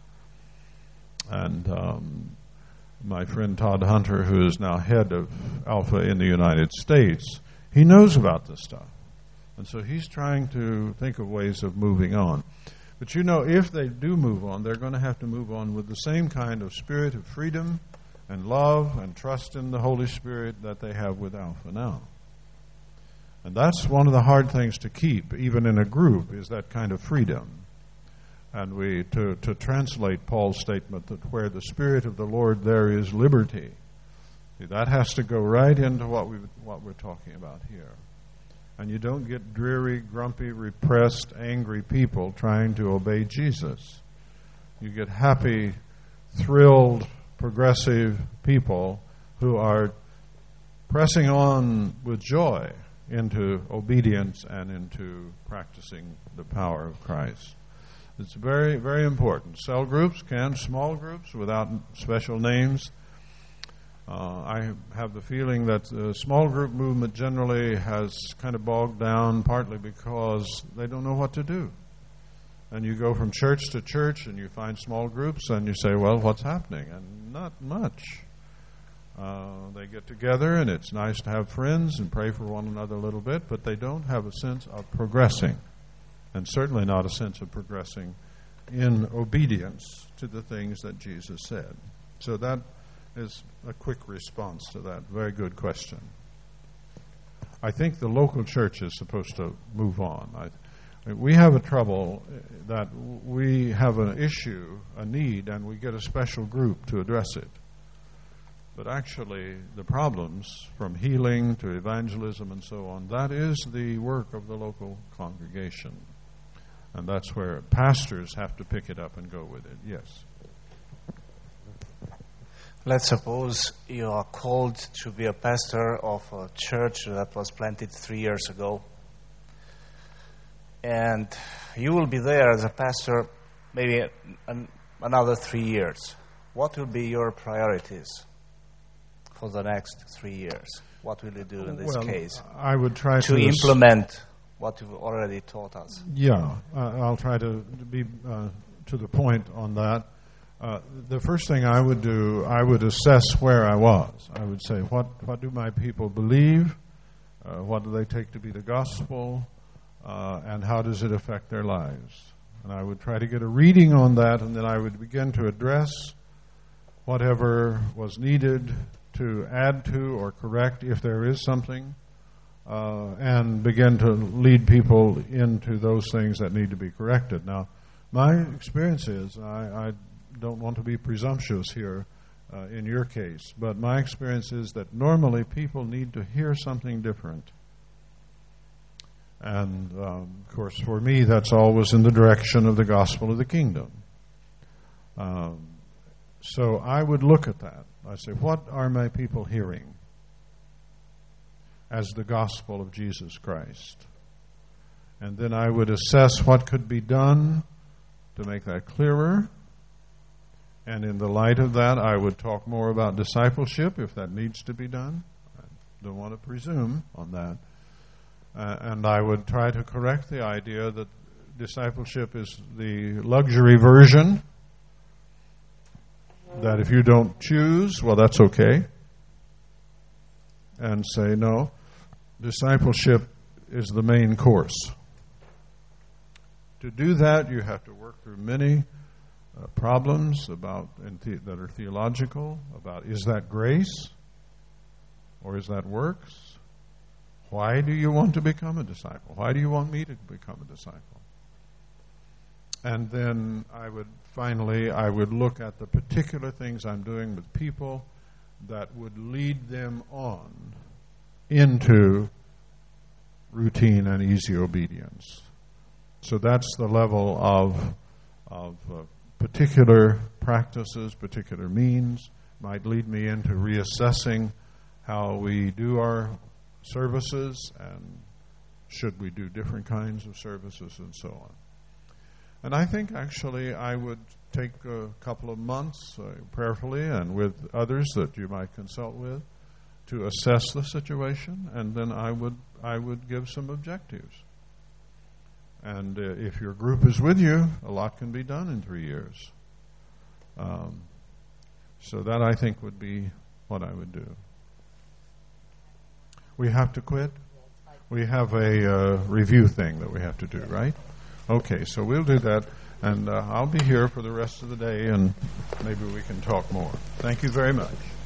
And my friend Todd Hunter, who is now head of Alpha in the United States, he knows about this stuff. And so he's trying to think of ways of moving on. But you know, if they do move on, they're going to have to move on with the same kind of spirit of freedom and love and trust in the Holy Spirit that they have with Alpha now. And that's one of the hard things to keep, even in a group, is that kind of freedom. And to translate Paul's statement that where the Spirit of the Lord, there is liberty. See, that has to go right into what we're talking about here. And you don't get dreary, grumpy, repressed, angry people trying to obey Jesus. You get happy, thrilled, progressive people who are pressing on with joy into obedience and into practicing the power of Christ. It's very, very important. Cell groups small groups without special names. I have the feeling that the small group movement generally has kind of bogged down, partly because they don't know what to do. And you go from church to church and you find small groups and you say, well, what's happening? And not much. They get together and it's nice to have friends and pray for one another a little bit, but they don't have a sense of progressing, and certainly not a sense of progressing in obedience to the things that Jesus said. So that is a quick response to that. Very good question. I think the local church is supposed to move on. We have a trouble that we have an issue, a need, and we get a special group to address it. But actually, the problems, from healing to evangelism and so on, that is the work of the local congregation. And that's where pastors have to pick it up and go with it. Yes. Let's suppose you are called to be a pastor of a church that was planted 3 years ago. And you will be there as a pastor maybe another 3 years. What will be your priorities for the next 3 years? What will you do in this case? I would try to implement what you've already taught us. Yeah, I'll try to be to the point on that. The first thing I would do, I would assess where I was. I would say, what do my people believe? What do they take to be the gospel? And how does it affect their lives? And I would try to get a reading on that, and then I would begin to address whatever was needed to add to or correct, if there is something, and begin to lead people into those things that need to be corrected. Now, my experience is, I don't want to be presumptuous here in your case, but my experience is that normally people need to hear something different. And, of course, for me, that's always in the direction of the gospel of the kingdom. So I would look at that. I say, what are my people hearing? as the gospel of Jesus Christ. And then I would assess what could be done to make that clearer. And in the light of that, I would talk more about discipleship if that needs to be done. I don't want to presume on that. And I would try to correct the idea that discipleship is the luxury version, that if you don't choose, well, that's okay. And say, no, discipleship is the main course. To do that, you have to work through many problems that are theological, about is that grace or is that works? Why do you want to become a disciple? Why do you want me to become a disciple? And then I would look at the particular things I'm doing with people that would lead them on into routine and easy obedience. So that's the level of particular practices, particular means, might lead me into reassessing how we do our services and should we do different kinds of services and so on. And I think actually I would take a couple of months prayerfully and with others that you might consult with to assess the situation, and then I would give some objectives. And if your group is with you, a lot can be done in 3 years. So that, I think, would be what I would do. We have to quit? We have a review thing that we have to do, right? Okay, so we'll do that. And I'll be here for the rest of the day, and maybe we can talk more. Thank you very much.